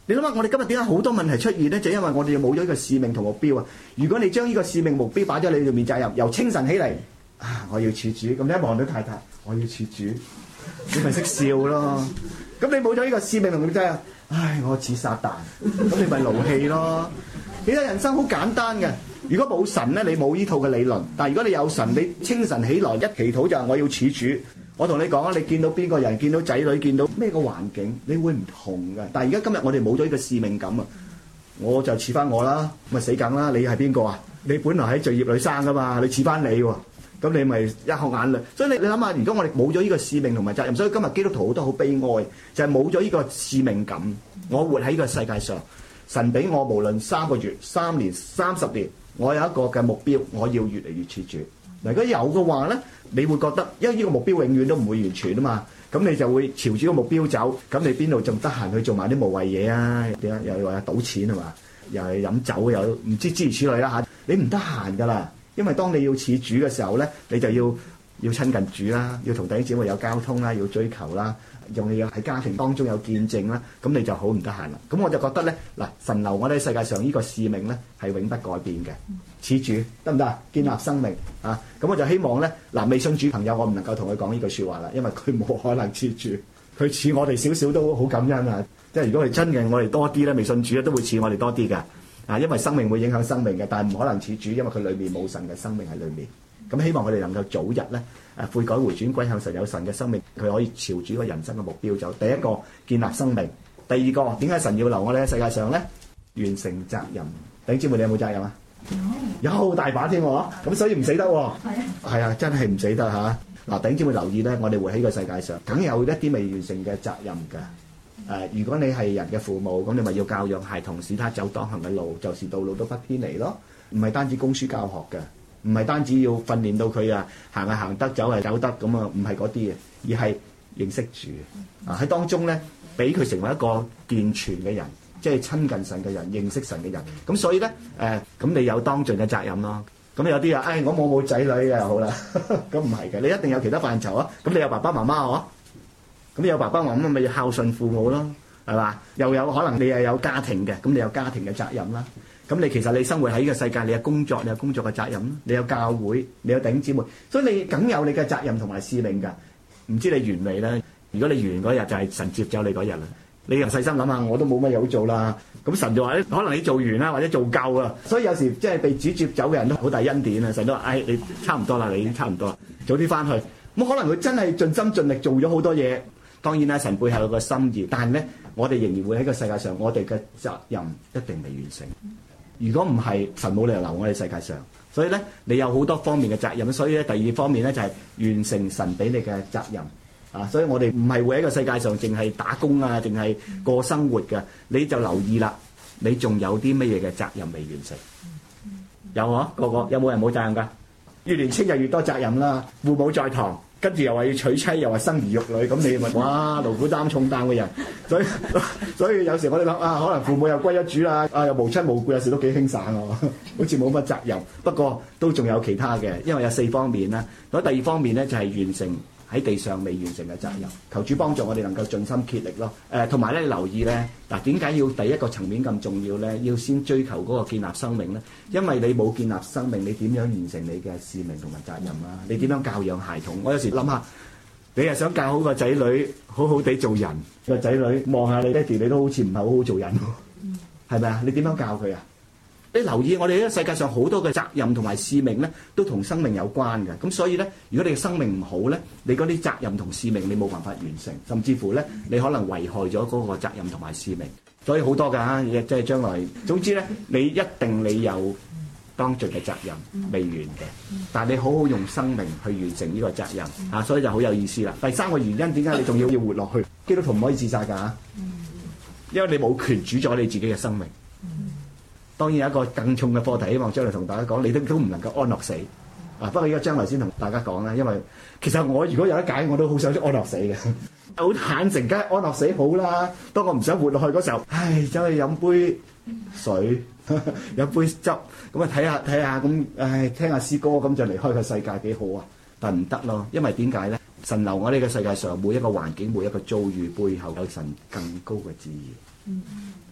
你諗下，我哋今日點解好多問題出現咧？就因為我哋冇咗呢個使命同目標啊！如果你將呢個使命目標擺咗你條面責任，由清晨起嚟啊，我要處主，咁你一望到太太，我要處主，你咪識笑咯。咁你冇咗呢個使命同目標啊，唉，我似撒旦，咁你咪勞氣咯。其實人生好簡單嘅，如果冇神咧，你冇呢套嘅理論；但係如果你有神，你清晨起來一祈禱就係我要處主。我同你講啊，你見到邊個人，見到仔女，見到咩個環境，你會唔同嘅。但係而家今日我哋冇咗呢個使命感啊，我就似翻我啦，咪死梗啦！你係邊個啊？你本來喺罪孽裏生噶嘛，你似翻你喎，咁你咪一口眼淚。所以你你諗下，如果我哋冇咗呢個使命同埋責任，所以今日基督徒都好悲哀，就係冇咗呢個使命感。我活喺呢個世界上，神俾我無論三個月、三年、三十年，我有一個嘅目標，我要越嚟越似主。嗱，如果有嘅話咧，你會覺得，因為呢個目標永遠都唔會完全啊嘛，咁你就會朝住個目標走，咁你邊度仲得閒去做埋啲無謂嘢啊？點啊？又話賭錢係嘛？又係飲酒，又唔知諸如此類啦嚇。你唔得閒㗎啦，因為當你要似主嘅時候咧，你就要要親近主啦，要同弟兄姊妹有交通啦，要追求啦，仲要喺家庭當中有見證啦，咁你就好唔得閒啦。咁我就覺得咧，嗱，神留我哋喺世界上呢個使命咧係永不改變嘅。似主得唔得啊？建立生命啊！咁我就希望咧，嗱，未信主朋友，我唔能夠同佢講呢句説話啦，因為佢冇可能似主，佢似我哋少少都好感恩啊！即係如果係真嘅，我哋多啲咧，未信主咧都會似我哋多啲嘅啊！因為生命會影響生命嘅，但係唔可能似主，因為佢裏面冇神嘅生命喺裏面。咁希望佢哋能夠早日咧誒悔改回轉歸向神，有神嘅生命，佢可以朝住個人生嘅目標走。第一個建立生命，第二個點解神要留我哋喺世界上咧？完成責任。弟兄姊妹，你有冇責任啊？有有大把添喎，咁所以唔死得喎。係啊，係啊，真係唔死得嚇。嗱，弟兄姊妹留意咧，我哋活喺呢個世界上，梗有一啲未完成嘅責任㗎。誒、呃，如果你係人嘅父母，咁你咪要教養孩童，使他走當行嘅路，就是道路都不偏離咯。唔係單止供書教學嘅，唔係單止要訓練到佢啊行係行得，走係走得咁啊，唔係嗰啲嘅，而係認識主啊喺當中咧，俾佢成為一個健全嘅人。即係親近神嘅人，認識神嘅人，咁所以咧，誒、呃，咁你有當盡嘅責任咯。咁有啲啊，誒，我冇冇仔女嘅好啦，咁唔係嘅，你一定有其他範疇啊。咁你有爸爸媽媽嗬，咁你有爸爸媽媽咪要孝順父母咯，係嘛？又有可能你又有家庭嘅，咁你有家庭嘅責任啦。咁你其實你生活喺呢個世界，你有工作，你有工作嘅責任，你有教會，你有弟兄姊妹，所以你梗有你嘅責任同埋使命㗎。唔知你完未咧？如果你完嗰日就係神接走你嗰日啦。你又細心諗下，我都冇乜嘢好做啦。咁神就話咧，可能你做完啦，或者做夠啊。所以有時即係被主接走嘅人都好大恩典啊。神都話：唉、哎，你差唔多啦，你已經差唔多啦，早啲翻去。咁可能佢真係盡心盡力做咗好多嘢。當然啦，神背後有個心意，但係咧，我哋仍然會喺個世界上，我哋嘅責任一定未完成。如果唔係，神冇理由留我哋世界上。所以咧，你有好多方面嘅責任。所以咧，第二方面咧就係、是、完成神俾你嘅責任。啊！所以我哋唔係會喺個世界上淨係打工啊，淨係過生活嘅。你就留意啦，你仲有啲乜嘢嘅責任未完成？有啊，個個有冇人冇責任㗎？越年青就越多責任啦。父母在堂，跟住又話要娶妻，又話生兒育女，咁你咪哇勞苦擔重擔嘅人。所以所以有時我哋諗啊，可能父母又歸咗主啦，啊又無親無故，有時都幾輕散喎，好似冇乜責任。不過都仲有其他嘅，因為有四方面啦。咁第二方面咧就係、是、完成喺地上未完成嘅責任，求主幫助我哋能夠盡心竭力咯。誒、呃，同埋咧留意咧，嗱點解要第一個層面咁重要咧？要先追求嗰個建立生命咧，因為你冇建立生命，你點樣完成你嘅使命同埋責任啊？你點樣教養孩童？我有時諗下，你係想教好個仔女，好好地做人，個仔女望下你爹哋，你都好似唔係好好做人，係咪啊？你點樣教佢啊？你留意我哋呢個世界上好多嘅責任同埋使命咧，都同生命有關嘅。咁所以咧，如果你嘅生命唔好咧，你嗰啲責任同使命你冇辦法完成，甚至乎咧，你可能危害咗嗰個責任同埋使命。所以好多㗎，即係將來。總之咧，你一定你有當盡嘅責任未完嘅，但係你好好用生命去完成呢個責任啊，所以就好有意思啦。第三個原因點解你仲要要活落去？基督徒唔可以自殺㗎，因為你冇權主宰你自己嘅生命。當然有一個更重嘅課題，希望將來同大家講，你都都唔能夠安樂死啊！不過而家將來先同大家講啦，因為其實我如果有得揀，我都好想安樂死嘅。好坦誠，梗係安樂死好啦。當我唔想活落去嗰時候，唉，走去飲杯水，飲杯汁，咁啊睇下睇下咁，唉，聽下詩歌咁就離開個世界幾好啊！但唔得咯，因為點解咧？神留我呢個世界上每一個環境、每一個遭遇背後有神更高嘅旨意。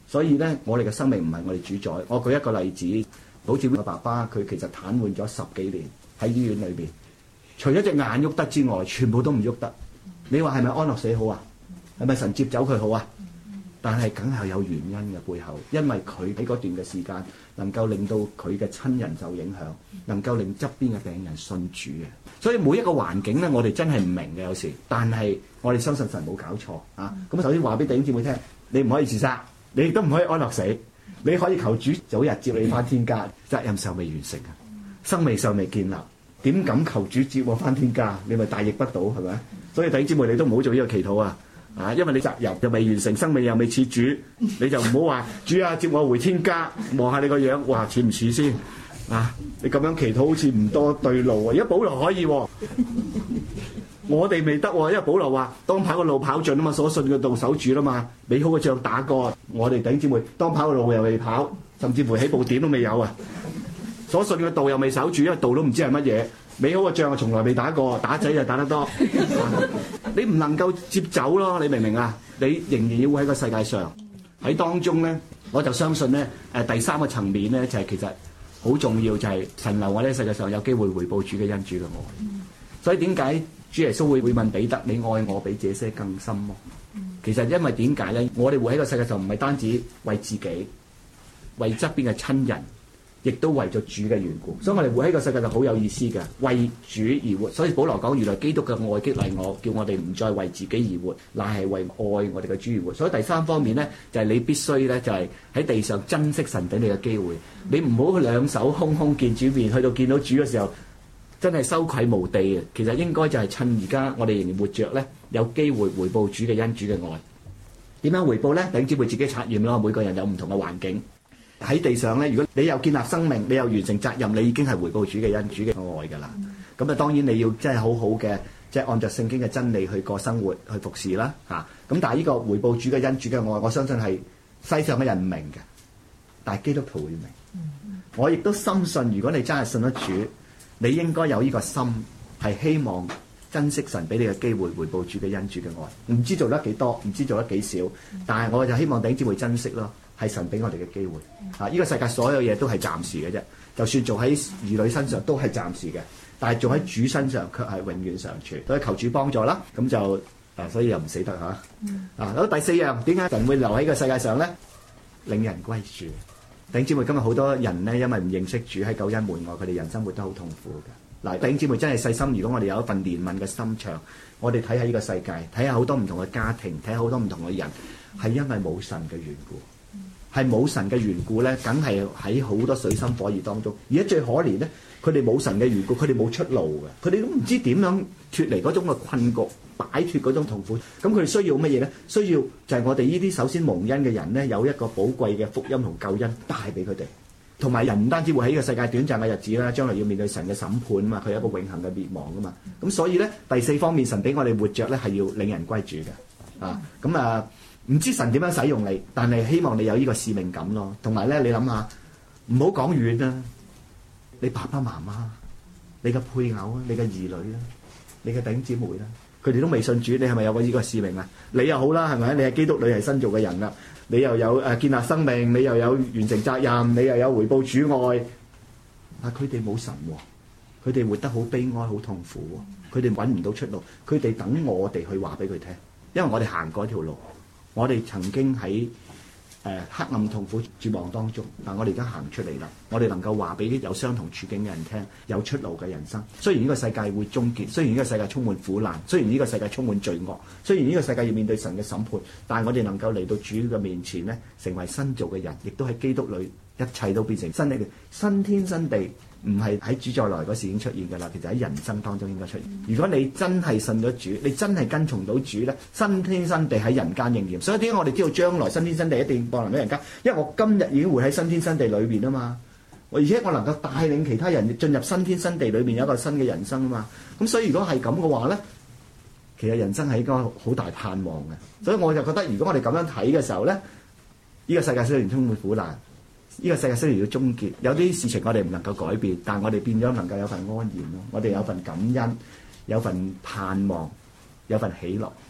所以咧，我哋嘅生命唔係我哋主宰。我舉一個例子，好似我爸爸，佢其實癱瘓咗十幾年喺醫院裏邊，除咗隻眼喐得之外，全部都唔喐得。你話係咪安樂死好啊？係咪神接走佢好啊？但係梗係有原因嘅背後，因為佢喺嗰段嘅時間能夠令到佢嘅親人受影響，能夠令側邊嘅病人信主嘅。所以每一個環境咧，我哋真係唔明嘅有時，但係我哋相信神冇搞錯啊。咁首先話俾弟兄姊妹聽，你唔可以自殺，你亦都唔可以安樂死，你可以求主早日接你返天家。責任尚未完成啊，生命尚未建立，點敢求主接我返天家？你咪大逆不道係咪？所以弟兄姊妹，你都唔好做呢個祈禱啊！啊，因為你責任又未完成，生命又未似主，你就唔好話主啊接我回天家，望下你個樣，哇似唔似先？啊，你咁樣祈禱好似唔多對路喎。而家保羅可以喎，我哋未得喎，因為保羅話當跑個路跑盡啊嘛，所信嘅道守住啦嘛，美好嘅仗打過。我哋弟兄姊妹當跑個路又未跑，甚至乎起步點都未有啊，所信嘅道又未守住，因為道都唔知係乜嘢。美好嘅仗啊，從來未打過，打仔就打得多。你唔能夠接走咯，你明唔明啊？你仍然要喺個世界上喺當中咧，我就相信咧，誒第三個層面咧就係、是、其實好重要，就係神留我喺世界上有機會回報主嘅恩主嘅愛。所以點解主耶穌會會問彼得：你愛我比這些更深麼？其實因為點解咧？我哋活喺個世界上唔係單止為自己，為側邊嘅親人。亦都為咗主嘅緣故，所以我哋活喺個世界就好有意思嘅，為主而活。所以保羅講，原來基督嘅愛激勵我，叫我哋唔再為自己而活，乃係為愛我哋嘅主而活。所以第三方面咧，就係、是、你必須咧，就係、是、喺地上珍惜神俾你嘅機會。你唔好兩手空空見主面，去到見到主嘅時候，真係羞愧無地嘅。其實應該就係趁而家我哋仍然活着咧，有機會回報主嘅恩主嘅愛。點樣回報咧？等只會自己察驗咯。每個人有唔同嘅環境。喺地上咧，如果你又建立生命，你又完成責任，你已經係回報主嘅恩主嘅愛㗎啦。咁啊、嗯，當然你要真係好好嘅，即係按照聖經嘅真理去過生活，去服侍啦嚇。咁但係呢個回報主嘅恩主嘅愛，我相信係世上嘅人唔明嘅，但係基督徒會明。嗯、我亦都深信，如果你真係信得主，你應該有呢個心，係希望珍惜神俾你嘅機會，回報主嘅恩主嘅愛。唔知做得幾多，唔知做得幾少，但係我就希望弟兄姊妹珍惜咯。係神俾我哋嘅機會，啊！呢、這個世界所有嘢都係暫時嘅啫，就算做喺兒女身上都係暫時嘅，但係做喺主身上卻係永遠常存。所以求主幫助啦，咁就啊，所以又唔死得嚇。啊，咁第四樣點解神會留喺個世界上咧？領人歸主。弟兄姊妹，今日好多人咧，因為唔認識主喺救恩門外，佢哋人生活得好痛苦嘅。嗱、啊，弟兄姊妹真係細心，如果我哋有一份憐憫嘅心腸，我哋睇下呢個世界，睇下好多唔同嘅家庭，睇下好多唔同嘅人，係因為冇神嘅緣故。係冇神嘅緣故咧，梗係喺好多水深火熱當中。而家最可憐咧，佢哋冇神嘅緣故，佢哋冇出路嘅，佢哋都唔知點樣脫離嗰種嘅困局，擺脫嗰種痛苦。咁佢哋需要乜嘢咧？需要就係我哋呢啲首先蒙恩嘅人咧，有一個寶貴嘅福音同救恩帶俾佢哋。同埋人唔單止會喺呢個世界短暫嘅日子啦，將來要面對神嘅審判啊嘛，佢有一個永恆嘅滅亡噶嘛。咁所以咧，第四方面神俾我哋活着咧，係要領人歸主嘅啊。咁啊。唔知神點樣使用你，但係希望你有呢個使命感咯。同埋咧，你諗下，唔好講遠啦，你爸爸媽媽、你嘅配偶啊、你嘅兒女啦、你嘅弟兄姊妹啦，佢哋都未信主，你係咪有個呢個使命啊？你又好啦，係咪？你係基督，你係新造嘅人啦，你又有誒、呃、建立生命，你又有完成責任，你又有回報主愛。但佢哋冇神喎，佢哋活得好悲哀、好痛苦喎，佢哋揾唔到出路，佢哋等我哋去話俾佢聽，因為我哋行過一條路。我哋曾經喺誒、呃、黑暗痛苦絕望當中，但我哋而家行出嚟啦。我哋能夠話俾啲有相同處境嘅人聽，有出路嘅人生。雖然呢個世界會終結，雖然呢個世界充滿苦難，雖然呢個世界充滿罪惡，雖然呢個世界要面對神嘅審判，但係我哋能夠嚟到主嘅面前咧，成為新造嘅人，亦都喺基督裏一切都變成新嘅新天新地。唔係喺主再來嗰時已經出現㗎啦，其實喺人生當中應該出現。如果你真係信咗主，你真係跟從到主咧，新天新地喺人間應驗。所以點解我哋知道將來新天新地一定降臨喺人間？因為我今日已經活喺新天新地裏邊啊嘛，而且我能夠帶領其他人進入新天新地裏邊有一個新嘅人生啊嘛。咁所以如果係咁嘅話咧，其實人生係一個好大盼望嘅。所以我就覺得，如果我哋咁樣睇嘅時候咧，呢個世界雖然充滿苦難。呢個世界雖然要終結，有啲事情我哋唔能夠改變，但係我哋變咗能夠有份安然咯。我哋有份感恩，有份盼望，有份喜樂。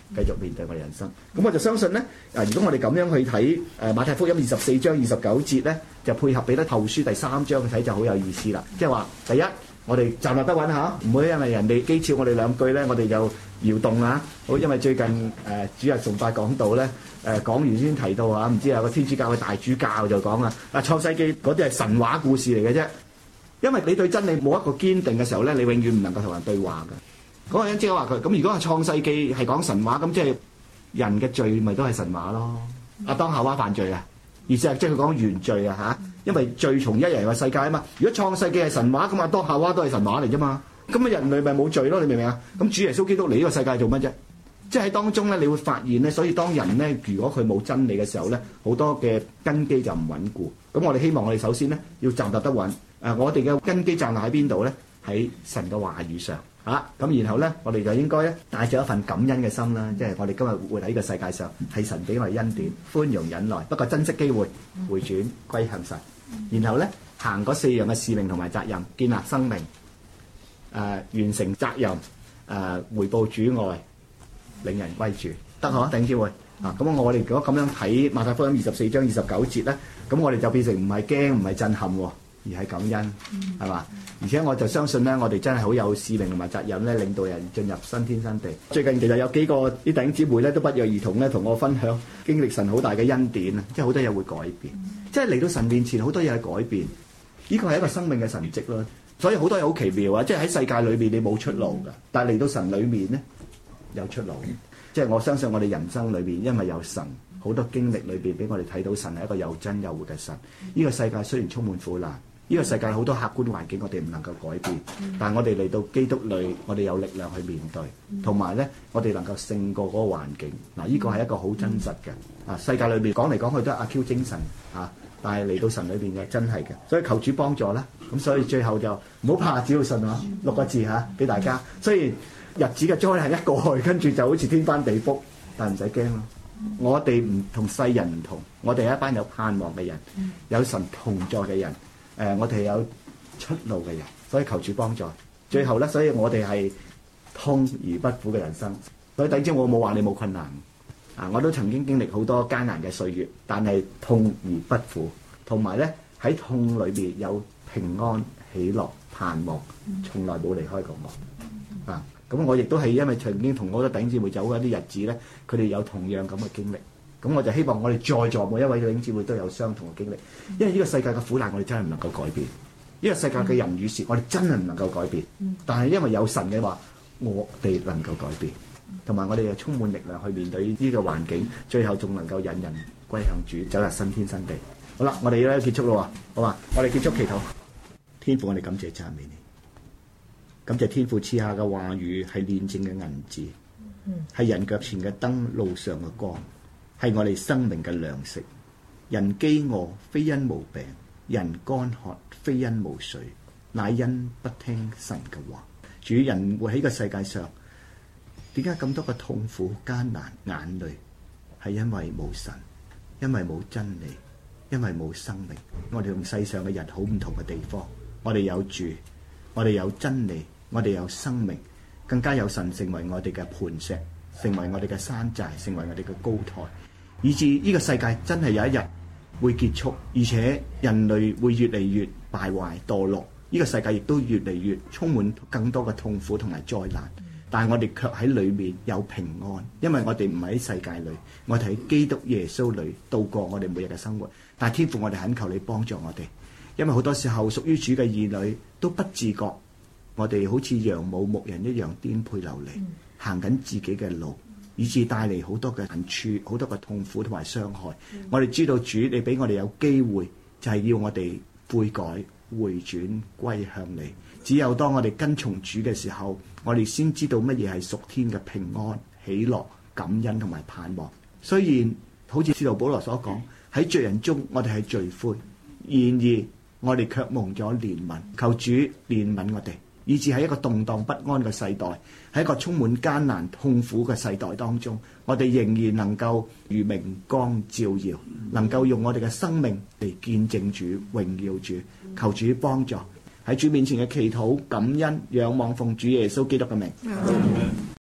繼續面對我哋人生。咁我就相信咧，啊，如果我哋咁樣去睇誒馬太福音二十四章二十九節咧，就配合彼得後書第三章去睇就好有意思啦。即係話第一，我哋站立得穩嚇，唔會因為人哋譏誚我哋兩句咧，我哋就搖動啊！好，因為最近誒、呃、主日崇拜講道咧，誒、呃、講完先提到啊，唔知有個天主教嘅大主教就講啊，啊創世記嗰啲係神話故事嚟嘅啫。因為你對真理冇一個堅定嘅時候咧，你永遠唔能夠同人對話嘅。嗰個人即係話佢咁，如果係創世記係講神話，咁即係人嘅罪咪都係神話咯。亞當夏娃犯罪啊，而且即係佢講原罪啊嚇，因為罪從一人嘅世界啊嘛。如果創世記係神話，咁亞當夏娃都係神話嚟啫嘛。咁啊人類咪冇罪咯？你明唔明啊？咁主耶穌基督嚟呢個世界做乜啫？即係喺當中咧，你會發現咧，所以當人咧，如果佢冇真理嘅時候咧，好多嘅根基就唔穩固。咁我哋希望我哋首先咧要站立得穩。誒、呃，我哋嘅根基站立喺邊度咧？喺神嘅話語上。嚇、啊、咁，然後咧，我哋就應該咧帶住一份感恩嘅心啦，即係我哋今日活喺呢個世界上，係神俾我哋恩典、寬容、忍耐，不過珍惜機會，回轉歸向神，然後咧行嗰四樣嘅使命同埋責任，建立生命，誒、呃、完成責任，誒、呃、回報主愛，領人歸主，得嗬？弟兄姊妹啊，咁我哋如果咁樣睇馬太福音二十四章二十九節咧，咁我哋就變成唔係驚，唔係震撼喎。而係感恩，係嘛？而且我就相信咧，我哋真係好有使命同埋責任咧，領導人進入新天新地。最近其實有幾個啲弟兄姊妹咧，都不約而同咧，同我分享經歷神好大嘅恩典啊！即係好多嘢會改變，即係嚟到神面前好多嘢係改變。呢個係一個生命嘅神蹟咯。所以好多嘢好奇妙啊！即係喺世界裏面你冇出路㗎，但係嚟到神裏面咧有出路。即係我相信我哋人生裏面，因為有神。好多經歷裏邊俾我哋睇到神係一個又真又活嘅神。呢個世界雖然充滿苦難，呢個世界好多客觀環境我哋唔能夠改變，但係我哋嚟到基督裏，我哋有力量去面對，同埋咧我哋能夠勝過嗰個環境。嗱，呢個係一個好真實嘅啊！世界裏邊講嚟講去都係阿 Q 精神啊，但係嚟到神裏邊嘅真係嘅，所以求主幫助啦。咁所以最後就唔好怕，只要信啊，六個字嚇俾大家。雖然日子嘅災難一過去，跟住就好似天翻地覆，但係唔使驚咯。我哋唔同世人唔同，我哋係一班有盼望嘅人，有神同在嘅人，誒、呃，我哋有出路嘅人，所以求主幫助。最後咧，所以我哋係痛而不苦嘅人生。所以弟兄，我冇話你冇困難啊，我都曾經經歷好多艱難嘅歲月，但係痛而不苦，同埋咧喺痛裏邊有平安、喜樂、盼望，從來冇離開過我啊。咁我亦都係因為曾經同好多弟兄姊妹走過一啲日子咧，佢哋有同樣咁嘅經歷。咁我就希望我哋在座每一位弟兄姊妹都有相同嘅經歷，因為呢個世界嘅苦難我哋真係唔能夠改變，呢個世界嘅人與事我哋真係唔能夠改變。但係因為有神嘅話，我哋能夠改變，同埋我哋又充滿力量去面對呢個環境，最後仲能夠引人歸向主，走入新天新地。好啦，我哋咧結束咯喎，好嘛？我哋結束祈禱。天父，我哋感謝讚美你。感謝天父賜下嘅話語係煉淨嘅銀子，係人腳前嘅燈，路上嘅光，係我哋生命嘅糧食。人飢餓非因無餅，人乾渴非因無水，乃因不聽神嘅話。主，人活喺個世界上，點解咁多嘅痛苦、艱難、眼淚？係因為冇神，因為冇真理，因為冇生命。我哋同世上嘅人好唔同嘅地方，我哋有主，我哋有真理。我哋有生命，更加有神成為我哋嘅磐石，成為我哋嘅山寨，成為我哋嘅高台，以致呢個世界真係有一日會結束，而且人類會越嚟越敗壞墮落，呢個世界亦都越嚟越充滿更多嘅痛苦同埋災難。但係我哋卻喺裏面有平安，因為我哋唔係喺世界裏，我哋喺基督耶穌裏度過我哋每日嘅生活。但係天父，我哋懇求你幫助我哋，因為好多時候屬於主嘅兒女都不自覺。我哋好似羊冇牧人一樣顛沛流離，行緊自己嘅路，以致帶嚟好多嘅難處、好多嘅痛苦同埋傷害。嗯、我哋知道主，你俾我哋有機會，就係、是、要我哋悔改、回轉歸向你。只有當我哋跟從主嘅時候，我哋先知道乜嘢係屬天嘅平安、喜樂、感恩同埋盼望。雖然好似使徒保羅所講，喺罪人中我哋係罪魁，然而我哋卻蒙咗憐憫，求主憐憫我哋。以至喺一個動盪不安嘅世代，喺一個充滿艱難痛苦嘅世代當中，我哋仍然能夠如明光照耀，能夠用我哋嘅生命嚟見證主、榮耀主。求主幫助，喺主面前嘅祈禱、感恩、仰望奉主耶穌基督嘅名。